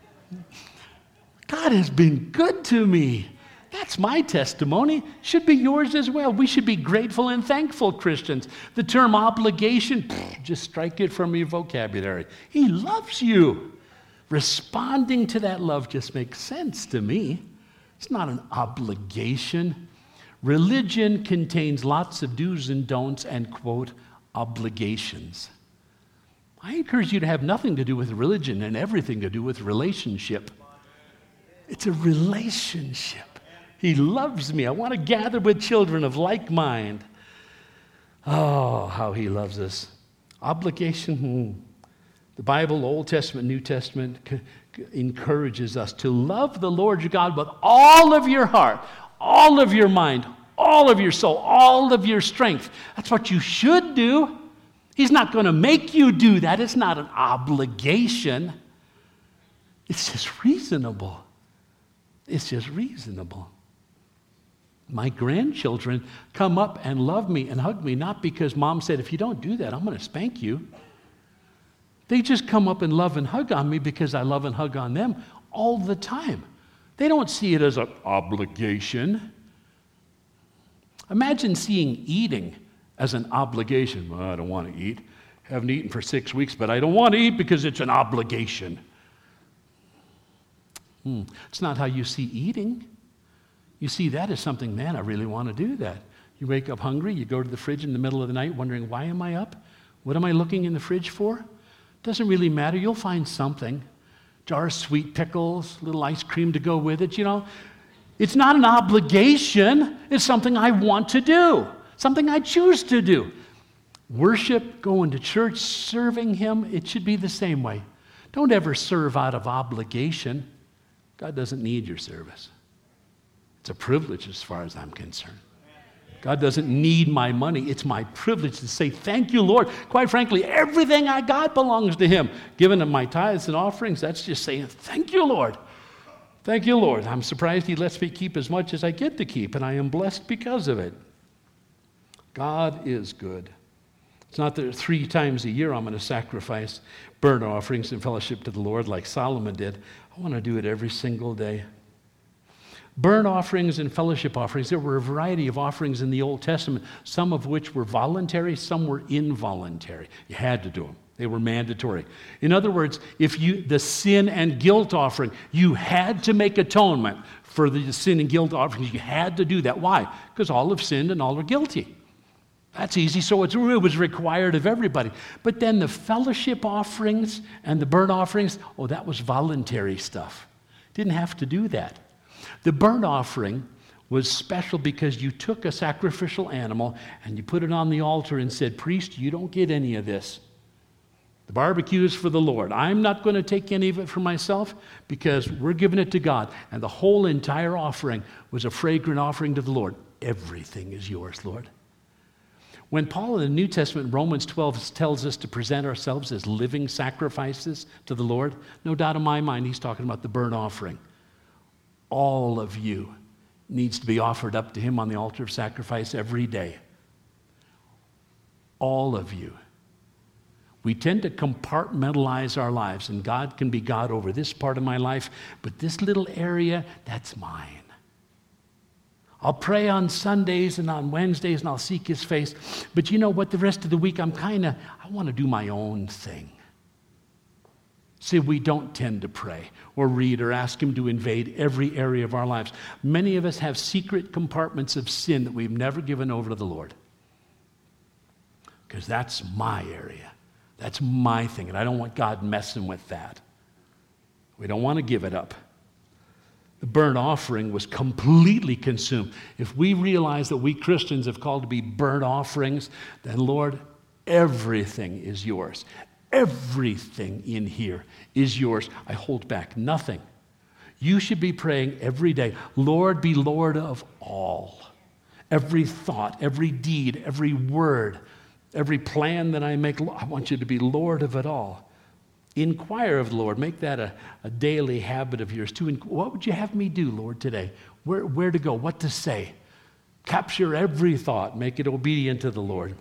God has been good to me. That's my testimony. Should be yours as well. We should be grateful and thankful Christians. The term obligation, just strike it from your vocabulary. He loves you. Responding to that love just makes sense to me. It's not an obligation. Religion contains lots of do's and don'ts and, quote, obligations. I encourage you to have nothing to do with religion and everything to do with relationship. It's a relationship. He loves me. I want to gather with children of like mind. Oh, how he loves us. Obligation. The Bible, Old Testament, New Testament, encourages us to love the Lord your God with all of your heart, all of your mind, all of your soul, all of your strength. That's what you should do. He's not going to make you do that. It's not an obligation. It's just reasonable. It's just reasonable. My grandchildren come up and love me and hug me, not because mom said, if you don't do that, I'm going to spank you. They just come up and love and hug on me because I love and hug on them all the time. They don't see it as an obligation. Imagine seeing eating as an obligation. Well, I don't want to eat. Haven't eaten for 6 weeks, but I don't want to eat because it's an obligation. It's not how you see eating. You see that as something, man, I really want to do that. You wake up hungry, you go to the fridge in the middle of the night wondering, why am I up? What am I looking in the fridge for? Doesn't really matter. You'll find something. Jar of sweet pickles, little ice cream to go with it, It's not an obligation. It's something I want to do, something I choose to do. Worship, going to church, serving him, it should be the same way. Don't ever serve out of obligation. God doesn't need your service. It's a privilege as far as I'm concerned. God doesn't need my money. It's my privilege to say, thank you, Lord. Quite frankly, everything I got belongs to him. Giving him my tithes and offerings, that's just saying, thank you, Lord. Thank you, Lord. I'm surprised he lets me keep as much as I get to keep, and I am blessed because of it. God is good. It's not that 3 times a year I'm going to sacrifice burnt offerings and fellowship to the Lord like Solomon did. I want to do it every single day. Burnt offerings and fellowship offerings, there were a variety of offerings in the Old Testament, some of which were voluntary, some were involuntary. You had to do them. They were mandatory. In other words, the sin and guilt offering, you had to make atonement for the sin and guilt offerings. You had to do that. Why? Because all have sinned and all are guilty. That's easy, so it was required of everybody. But then the fellowship offerings and the burnt offerings, that was voluntary stuff. Didn't have to do that. The burnt offering was special because you took a sacrificial animal and you put it on the altar and said, priest, you don't get any of this. The barbecue is for the Lord. I'm not going to take any of it for myself because we're giving it to God. And the whole entire offering was a fragrant offering to the Lord. Everything is yours, Lord. When Paul in the New Testament, Romans 12, tells us to present ourselves as living sacrifices to the Lord, no doubt in my mind he's talking about the burnt offering. All of you needs to be offered up to him on the altar of sacrifice every day. All of you. We tend to compartmentalize our lives, and God can be God over this part of my life, but this little area, that's mine. I'll pray on Sundays and on Wednesdays, and I'll seek his face, but you know what? The rest of the week, I want to do my own thing. See, we don't tend to pray or read or ask him to invade every area of our lives. Many of us have secret compartments of sin that we've never given over to the Lord. Because that's my area. That's my thing, and I don't want God messing with that. We don't want to give it up. The burnt offering was completely consumed. If we realize that we Christians have called to be burnt offerings, then Lord, everything is yours. Everything in here is yours. I hold back nothing. You should be praying every day, Lord, be Lord of all. Every thought, every deed, every word, every plan that I make, I want you to be Lord of it all. Inquire of the Lord. Make that a daily habit of yours. What would you have me do, Lord, today? Where to go? What to say? Capture every thought. Make it obedient to the Lord.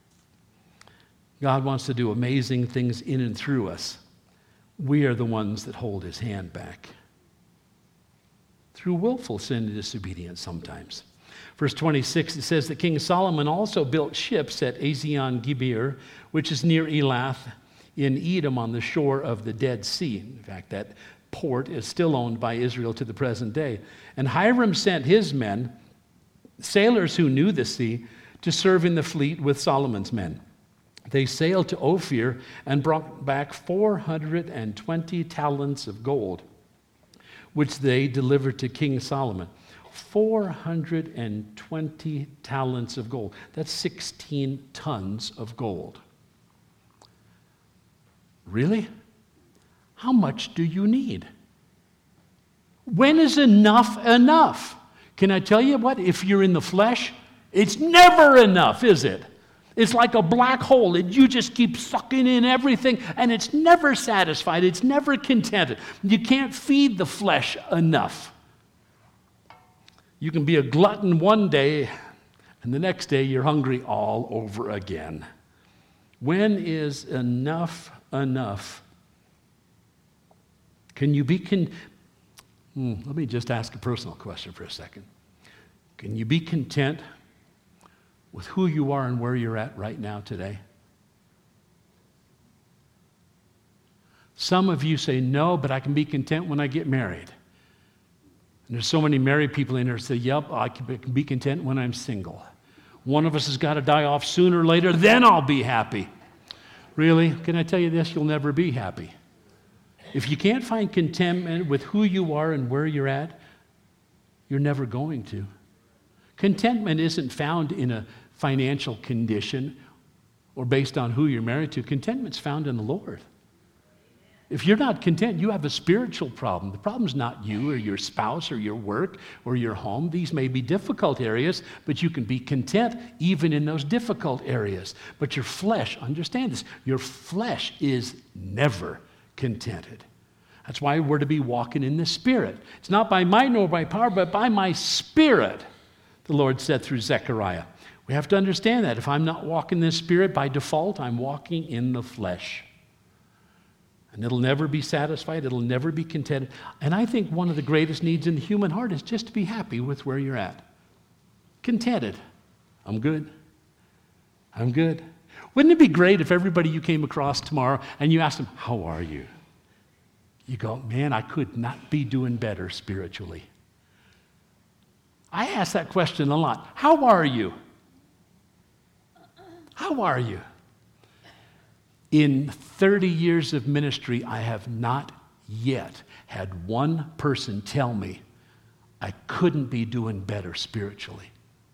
God wants to do amazing things in and through us. We are the ones that hold his hand back. Through willful sin and disobedience sometimes. Verse 26, it says that King Solomon also built ships at Ezion-Geber, which is near Elath in Edom on the shore of the Dead Sea. In fact, that port is still owned by Israel to the present day. And Hiram sent his men, sailors who knew the sea, to serve in the fleet with Solomon's men. They sailed to Ophir and brought back 420 talents of gold, which they delivered to King Solomon. 420 talents of gold. That's 16 tons of gold. Really? How much do you need? When is enough enough? Can I tell you what? If you're in the flesh, it's never enough, is it? It's like a black hole. You just keep sucking in everything, and it's never satisfied. It's never contented. You can't feed the flesh enough. You can be a glutton one day, and the next day you're hungry all over again. When is enough enough? Can you be let me just ask a personal question for a second. Can you be content with who you are and where you're at right now today? Some of you say, no, but I can be content when I get married. And there's so many married people in there that say, yep, I can be content when I'm single. One of us has got to die off sooner or later, then I'll be happy. Really? Can I tell you this? You'll never be happy. If you can't find contentment with who you are and where you're at, you're never going to. Contentment isn't found in a financial condition or based on who you're married to. Contentment's found in the Lord. If you're not content, you have a spiritual problem. The problem's not you or your spouse or your work or your home. These may be difficult areas, but you can be content even in those difficult areas. But your flesh, understand this, your flesh is never contented. That's why we're to be walking in the Spirit. It's not by might nor by power, but by my Spirit, the Lord said through Zechariah. We have to understand that. If I'm not walking in the Spirit, by default, I'm walking in the flesh. And it'll never be satisfied. It'll never be contented. And I think one of the greatest needs in the human heart is just to be happy with where you're at. Contented. I'm good. I'm good. Wouldn't it be great if everybody you came across tomorrow and you asked them, how are you? You go, man, I could not be doing better spiritually. I ask that question a lot. How are you? How are you? In 30 years of ministry, I have not yet had one person tell me I couldn't be doing better spiritually.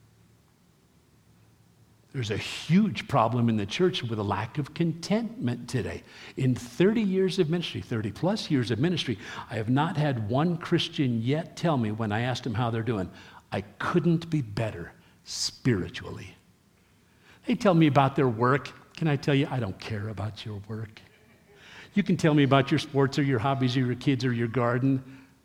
There's a huge problem in the church with a lack of contentment today. In 30 years of ministry, 30 plus years of ministry, I have not had one Christian yet tell me when I asked them how they're doing, I couldn't be better spiritually. They tell me about their work. Can I tell you, I don't care about your work. You can tell me about your sports or your hobbies or your kids or your garden.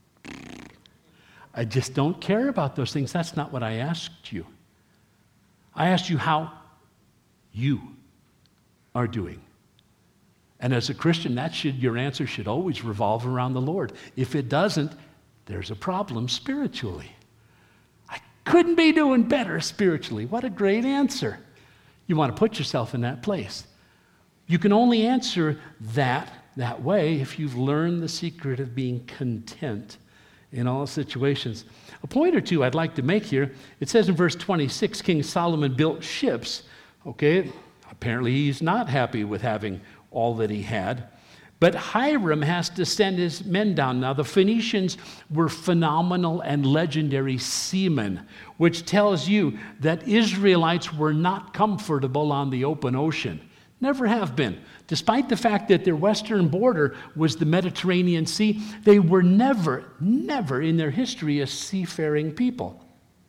I just don't care about those things. That's not what I asked you. I asked you how you are doing. And as a Christian, your answer should always revolve around the Lord. If it doesn't, there's a problem spiritually. I couldn't be doing better spiritually. What a great answer. You want to put yourself in that place. You can only answer that way if you've learned the secret of being content in all situations. A point or two I'd like to make here. It says in verse 26, King Solomon built ships. Okay, apparently he's not happy with having all that he had. But Hiram has to send his men down. Now, the Phoenicians were phenomenal and legendary seamen, which tells you that Israelites were not comfortable on the open ocean. Never have been. Despite the fact that their western border was the Mediterranean Sea, they were never in their history a seafaring people.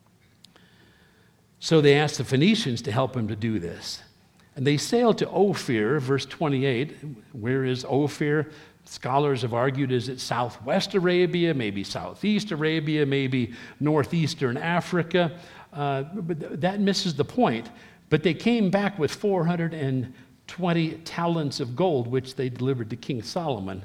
So they asked the Phoenicians to help them to do this. And they sailed to Ophir, verse 28. Where is Ophir? Scholars have argued, is it southwest Arabia, maybe southeast Arabia, maybe northeastern Africa? But that misses the point. But they came back with 420 talents of gold, which they delivered to King Solomon.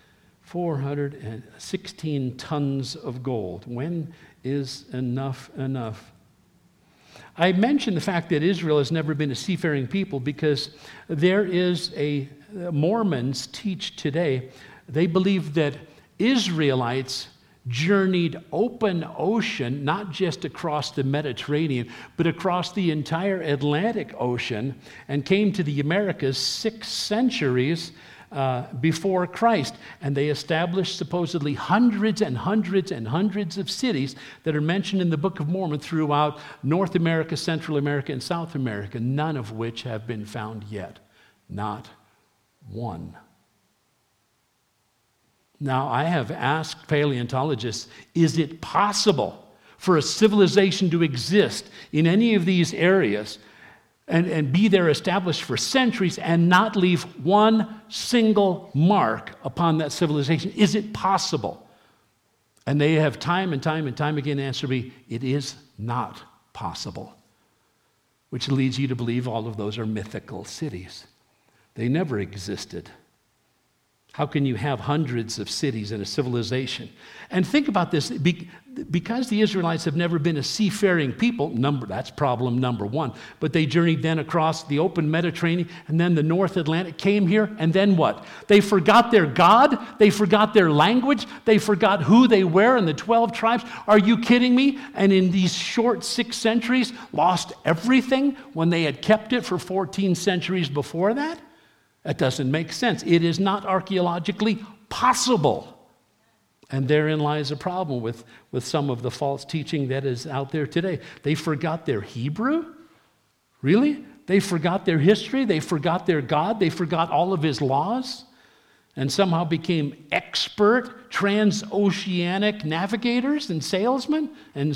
416 tons of gold. When is enough enough? I mentioned the fact that Israel has never been a seafaring people because there is Mormons teach today, they believe that Israelites journeyed open ocean, not just across the Mediterranean, but across the entire Atlantic Ocean and came to the Americas 6 centuries before Christ. And they established supposedly hundreds and hundreds and hundreds of cities that are mentioned in the Book of Mormon throughout North America, Central America, and South America, none of which have been found yet. Not one. Now, I have asked paleontologists, is it possible for a civilization to exist in any of these areas and be there established for centuries and not leave one single mark upon that civilization? Is it possible? And they have time and time and time again answered me, it is not possible. Which leads you to believe all of those are mythical cities. They never existed. How can you have hundreds of cities in a civilization? And think about this, because the Israelites have never been a seafaring people, that's problem number one, but they journeyed then across the open Mediterranean and then the North Atlantic, came here, and then what? They forgot their God, they forgot their language, they forgot who they were in the 12 tribes. Are you kidding me? And in these short 6 centuries, lost everything when they had kept it for 14 centuries before that? That doesn't make sense. It is not archaeologically possible. And therein lies a problem with some of the false teaching that is out there today. They forgot their Hebrew? Really? They forgot their history? They forgot their God? They forgot all of his laws? and somehow became expert transoceanic navigators and salesmen and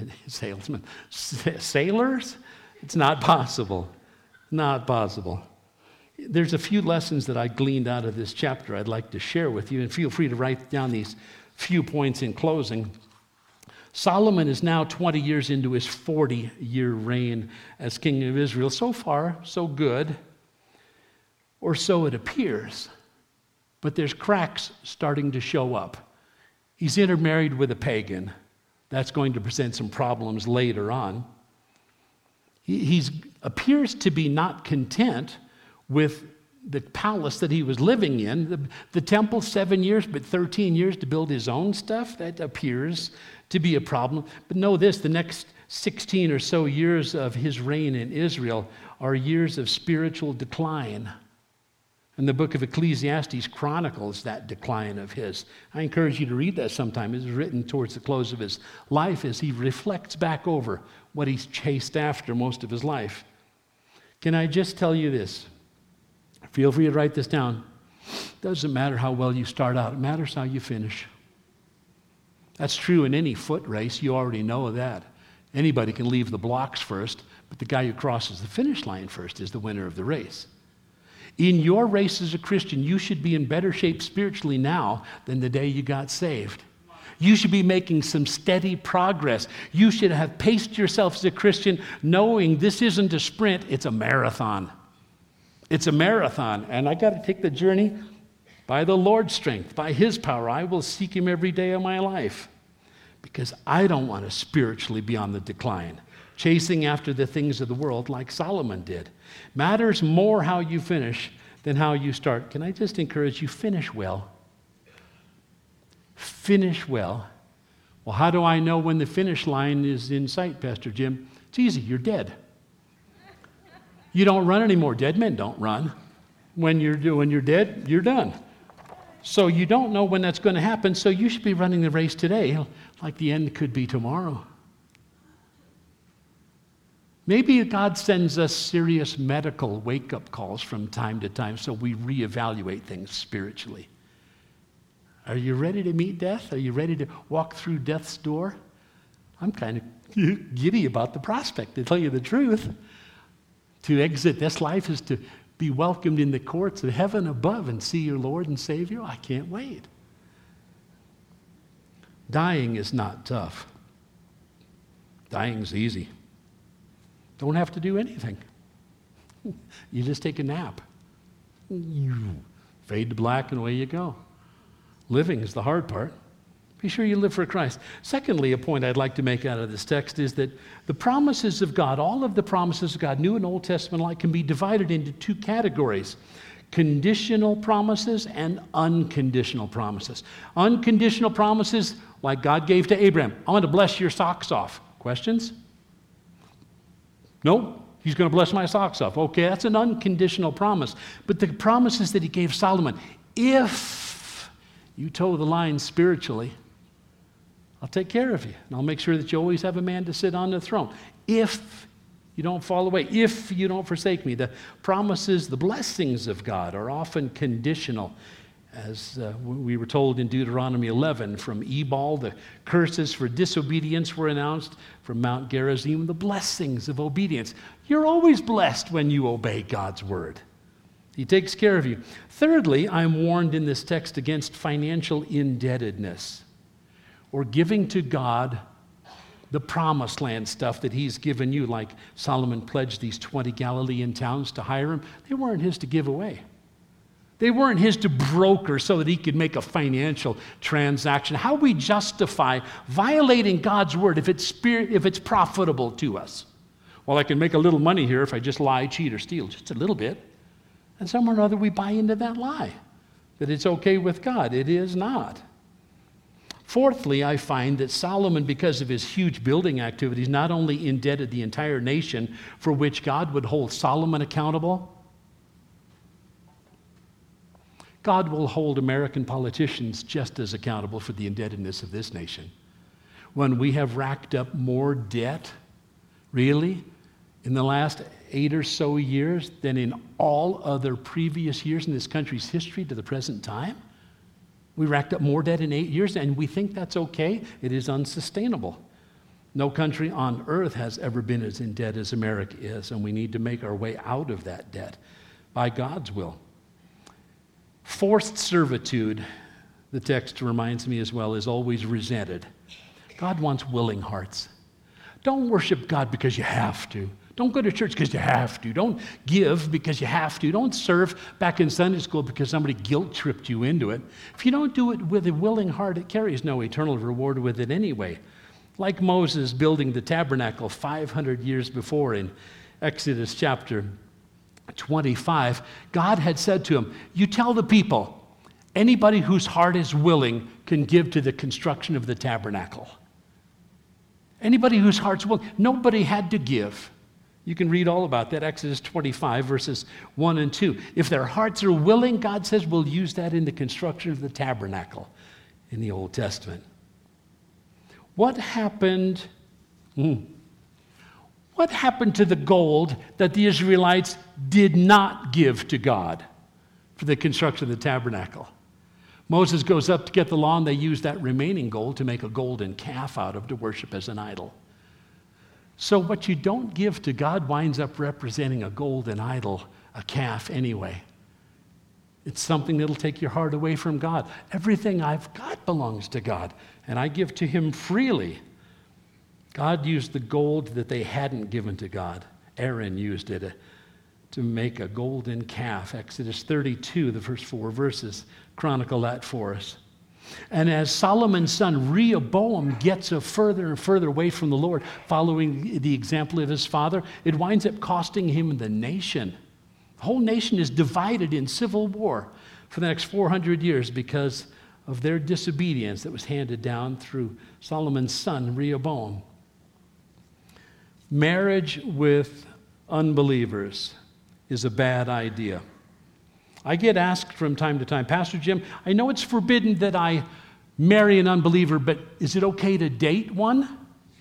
sailors? It's not possible. Not possible. There's a few lessons that I gleaned out of this chapter I'd like to share with you, and feel free to write down these few points in closing. Solomon is now 20 years into his 40-year reign as king of Israel. So far, so good, or so it appears. But there's cracks starting to show up. He's intermarried with a pagan. That's going to present some problems later on. He appears to be not content with the palace that he was living in. The temple, 7 years, but 13 years to build his own stuff. That appears to be a problem. But know this, the next 16 or so years of his reign in Israel are years of spiritual decline. And the book of Ecclesiastes chronicles that decline of his. I encourage you to read that sometime. It's written towards the close of his life as he reflects back over what he's chased after most of his life. Can I just tell you this? Feel free to write this down. Doesn't matter how well you start out. It matters how you finish. That's true in any foot race. You already know that. Anybody can leave the blocks first, but the guy who crosses the finish line first is the winner of the race. In your race as a Christian, you should be in better shape spiritually now than the day you got saved. You should be making some steady progress. You should have paced yourself as a Christian knowing this isn't a sprint, it's a marathon. It's a marathon, and I got to take the journey by the Lord's strength, by His power. I will seek Him every day of my life because I don't want to spiritually be on the decline, chasing after the things of the world like Solomon did. Matters more how you finish than how you start. Can I just encourage you, finish well. Finish well. Well, how do I know when the finish line is in sight, Pastor Jim? It's easy, you're dead. You don't run anymore. Dead men don't run. When you're dead, you're done. So you don't know when that's going to happen, so you should be running the race today, like the end could be tomorrow. Maybe God sends us serious medical wake-up calls from time to time so we reevaluate things spiritually. Are you ready to meet death? Are you ready to walk through death's door? I'm kind of giddy about the prospect, to tell you the truth. To exit this life is to be welcomed in the courts of heaven above and see your Lord and Savior. I can't wait. Dying is not tough. Dying's easy. Don't have to do anything. You just take a nap. You fade to black and away you go. Living is the hard part. Be sure you live for Christ. Secondly, a point I'd like to make out of this text is that the promises of God, all of the promises of God, New and Old Testament alike, can be divided into two categories: conditional promises and unconditional promises. Unconditional promises, like God gave to Abraham, I want to bless your socks off. Questions? No, He's going to bless my socks off. Okay, that's an unconditional promise. But the promises that He gave Solomon, if you toe the line spiritually, I'll take care of you, and I'll make sure that you always have a man to sit on the throne. If you don't fall away, if you don't forsake me. The promises, the blessings of God are often conditional. As we were told in Deuteronomy 11, from Ebal, the curses for disobedience were announced. From Mount Gerizim, the blessings of obedience. You're always blessed when you obey God's word. He takes care of you. Thirdly, I'm warned in this text against financial indebtedness, or giving to God the promised land stuff that He's given you, like Solomon pledged these 20 Galilean towns to Hiram. They weren't his to give away. They weren't his to broker so that he could make a financial transaction. How we justify violating God's word if it's profitable to us? Well, I can make a little money here if I just lie, cheat, or steal, just a little bit. And somewhere or other we buy into that lie, that it's okay with God. It is not. Fourthly, I find that Solomon, because of his huge building activities, not only indebted the entire nation for which God would hold Solomon accountable, God will hold American politicians just as accountable for the indebtedness of this nation. When we have racked up more debt, really, in the last 8 or so years than in all other previous years in this country's history to the present time. We racked up more debt in 8 years, and we think that's okay. It is unsustainable. No country on earth has ever been as in debt as America is, and we need to make our way out of that debt by God's will. Forced servitude, the text reminds me as well, is always resented. God wants willing hearts. Don't worship God because you have to. Don't go to church because you have to. Don't give because you have to. Don't serve back in Sunday school because somebody guilt-tripped you into it. If you don't do it with a willing heart, it carries no eternal reward with it anyway. Like Moses building the tabernacle 500 years before in Exodus chapter 25, God had said to him, you tell the people, anybody whose heart is willing can give to the construction of the tabernacle. Anybody whose heart's willing. Nobody had to give. You can read all about that, Exodus 25, verses 1 and 2. If their hearts are willing, God says we'll use that in the construction of the tabernacle in the Old Testament. What happened to the gold that the Israelites did not give to God for the construction of the tabernacle? Moses goes up to get the law, and they use that remaining gold to make a golden calf out of to worship as an idol. So what you don't give to God winds up representing a golden idol, a calf anyway. It's something that'll take your heart away from God. Everything I've got belongs to God, and I give to him freely. God used the gold that they hadn't given to God. Aaron used it to make a golden calf. Exodus 32, the first 4 verses, chronicle that for us. And as Solomon's son Rehoboam gets further and further away from the Lord, following the example of his father, it winds up costing him the nation. The whole nation is divided in civil war for the next 400 years because of their disobedience that was handed down through Solomon's son Rehoboam. Marriage with unbelievers is a bad idea. I get asked from time to time, Pastor Jim, I know it's forbidden that I marry an unbeliever, but is it okay to date one?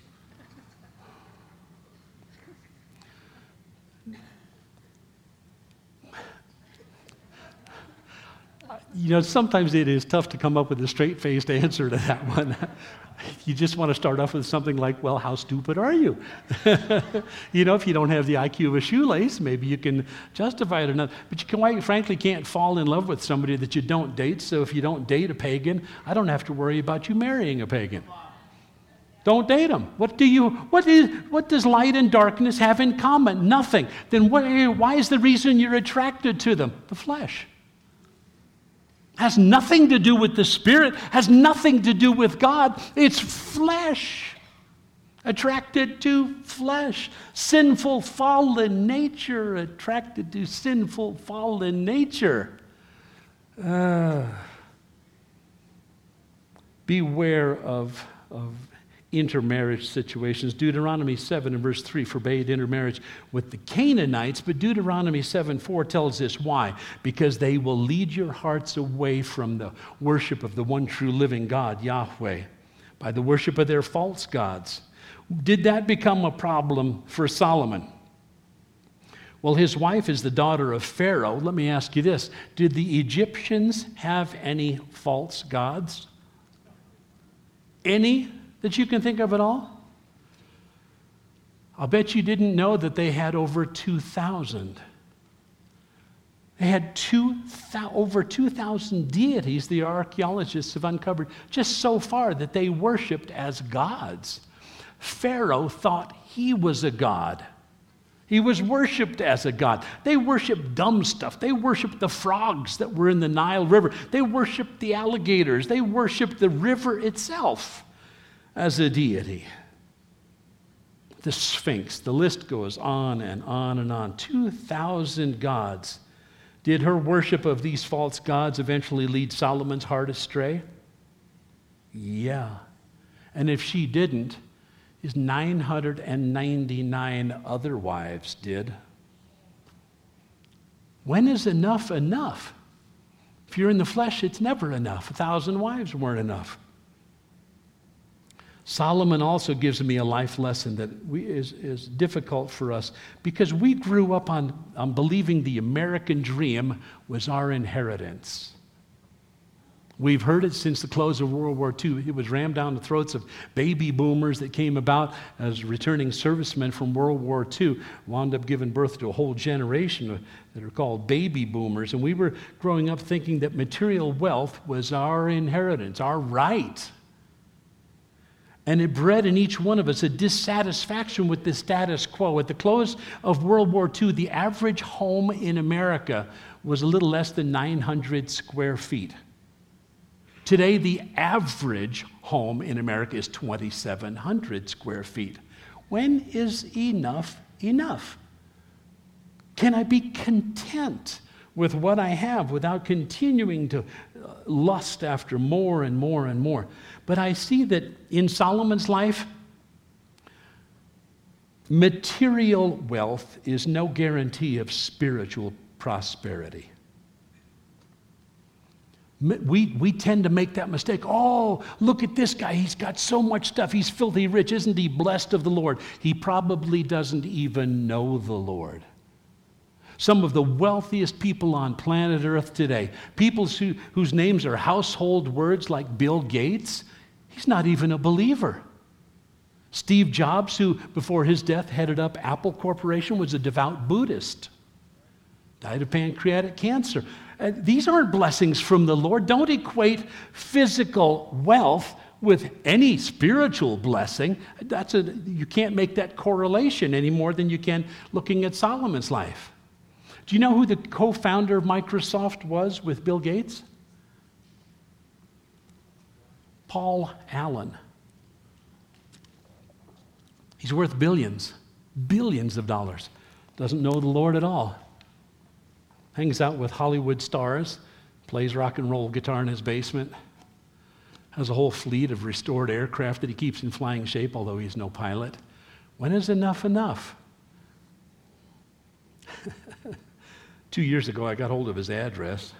You know, sometimes it is tough to come up with a straight-faced answer to that one. You just want to start off with something like, well, how stupid are you? You know, if you don't have the IQ of a shoelace, maybe you can justify it enough. But you quite frankly can't fall in love with somebody that you don't date. So if you don't date a pagan, I don't have to worry about you marrying a pagan. Don't date them. What does light and darkness have in common? Nothing. Then why is the reason you're attracted to them? The flesh. Has nothing to do with the Spirit, has nothing to do with God. It's flesh. Attracted to flesh. Sinful, fallen nature. Attracted to sinful, fallen nature. Beware of intermarriage situations. Deuteronomy 7 and verse 3 forbade intermarriage with the Canaanites, but Deuteronomy 7:4 tells us why. Because they will lead your hearts away from the worship of the one true living God, Yahweh, by the worship of their false gods. Did that become a problem for Solomon? Well, his wife is the daughter of Pharaoh. Let me ask you this. Did the Egyptians have any false gods? Any that you can think of at all? I'll bet you didn't know that they had over 2,000. They had over 2,000 deities the archaeologists have uncovered just so far that they worshiped as gods. Pharaoh thought he was a god. He was worshiped as a god. They worshiped dumb stuff. They worshiped the frogs that were in the Nile River. They worshiped the alligators. They worshiped the river itself as a deity. The Sphinx, the list goes on and on and on. 2,000 gods. Did her worship of these false gods eventually lead Solomon's heart astray? Yeah. And if she didn't, his 999 other wives did. When is enough enough? If you're in the flesh, it's never enough. 1,000 wives weren't enough. Solomon also gives me a life lesson that is difficult for us because we grew up on believing the American dream was our inheritance. We've heard it since the close of World War II. It was rammed down the throats of baby boomers that came about as returning servicemen from World War II, wound up giving birth to a whole generation that are called baby boomers. And we were growing up thinking that material wealth was our inheritance, our right. And it bred in each one of us a dissatisfaction with the status quo. At the close of World War II, the average home in America was a little less than 900 square feet. Today, the average home in America is 2,700 square feet. When is enough enough? Can I be content with what I have without continuing to lust after more and more and more? But I see that in Solomon's life, material wealth is no guarantee of spiritual prosperity. We tend to make that mistake. Oh, look at this guy. He's got so much stuff. He's filthy rich. Isn't he blessed of the Lord? He probably doesn't even know the Lord. Some of the wealthiest people on planet Earth today, people whose names are household words like Bill Gates, he's not even a believer. Steve Jobs, who before his death headed up Apple Corporation, was a devout Buddhist. Died of pancreatic cancer. These aren't blessings from the Lord. Don't equate physical wealth with any spiritual blessing. You can't make that correlation any more than you can looking at Solomon's life. Do you know who the co-founder of Microsoft was with Bill Gates? Paul Allen. He's worth billions of dollars. Doesn't know the Lord at all. Hangs out with Hollywood stars, plays rock and roll guitar in his basement, has a whole fleet of restored aircraft that he keeps in flying shape, although he's no pilot. When is enough enough? 2 years ago, I got hold of his address,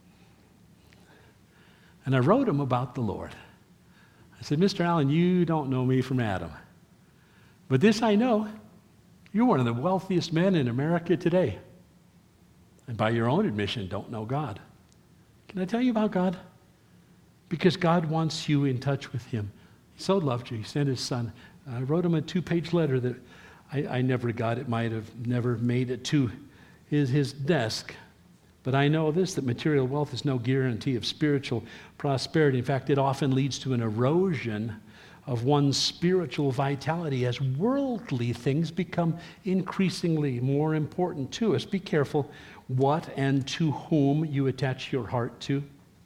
and I wrote him about the Lord. I said, Mr. Allen, you don't know me from Adam, but this I know, you're one of the wealthiest men in America today. And by your own admission, don't know God. Can I tell you about God? Because God wants you in touch with Him. He so loved you. He sent His Son. I wrote him a 2-page letter that I never got. It might have never made it to his desk. But I know this, that material wealth is no guarantee of spiritual prosperity. In fact, it often leads to an erosion of one's spiritual vitality as worldly things become increasingly more important to us. Be careful what and to whom you attach your heart to.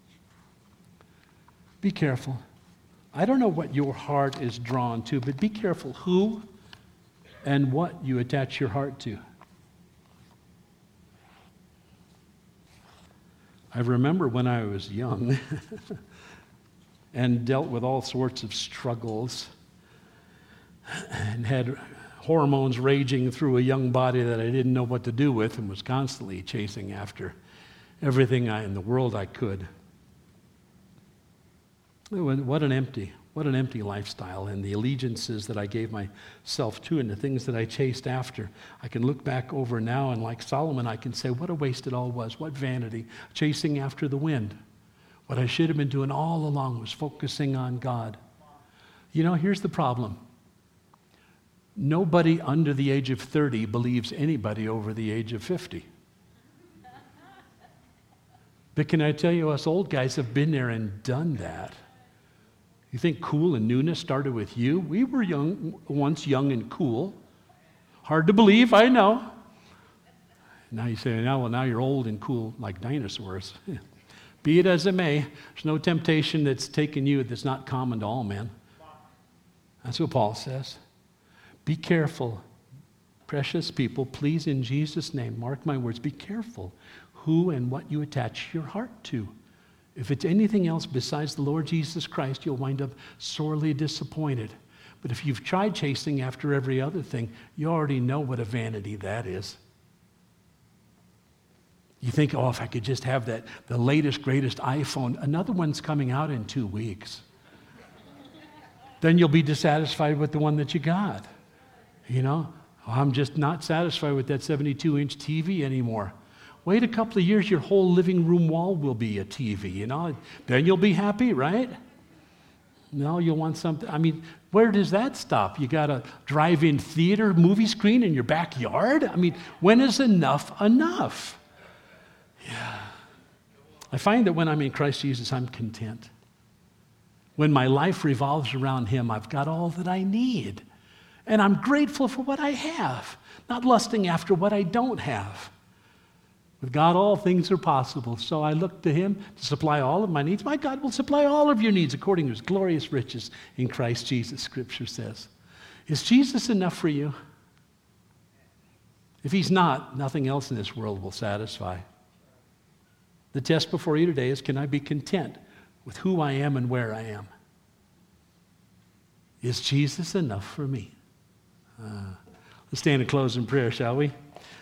Be careful. I don't know what your heart is drawn to, but be careful who and what you attach your heart to. I remember when I was young and dealt with all sorts of struggles and had hormones raging through a young body that I didn't know what to do with and was constantly chasing after everything in the world I could. What an empty lifestyle, and the allegiances that I gave myself to and the things that I chased after. I can look back over now, and like Solomon, I can say, what a waste it all was. What vanity, chasing after the wind. What I should have been doing all along was focusing on God. You know, here's the problem. Nobody under the age of 30 believes anybody over the age of 50. But can I tell you, us old guys have been there and done that. You think cool and newness started with you? We were once young and cool. Hard to believe, I know. Now you say, now you're old and cool like dinosaurs. Be it as it may, there's no temptation that's taken you that's not common to all men. That's what Paul says. Be careful, precious people, please, in Jesus' name, mark my words, be careful who and what you attach your heart to. If it's anything else besides the Lord Jesus Christ, you'll wind up sorely disappointed. But if you've tried chasing after every other thing, you already know what a vanity that is. You think, oh, if I could just have the latest, greatest iPhone. Another one's coming out in 2 weeks. then you'll be dissatisfied with the one that you got. You know, oh, I'm just not satisfied with that 72-inch TV anymore. Wait a couple of years, your whole living room wall will be a TV, you know. Then you'll be happy, right? No, you'll want something. I mean, where does that stop? You got a drive-in theater movie screen in your backyard? I mean, when is enough enough? Yeah. I find that when I'm in Christ Jesus, I'm content. When my life revolves around Him, I've got all that I need. And I'm grateful for what I have, not lusting after what I don't have. With God, all things are possible. So I look to Him to supply all of my needs. My God will supply all of your needs according to His glorious riches in Christ Jesus, Scripture says. Is Jesus enough for you? If He's not, nothing else in this world will satisfy. The test before you today is, can I be content with who I am and where I am? Is Jesus enough for me? Let's stand and close in prayer, shall we?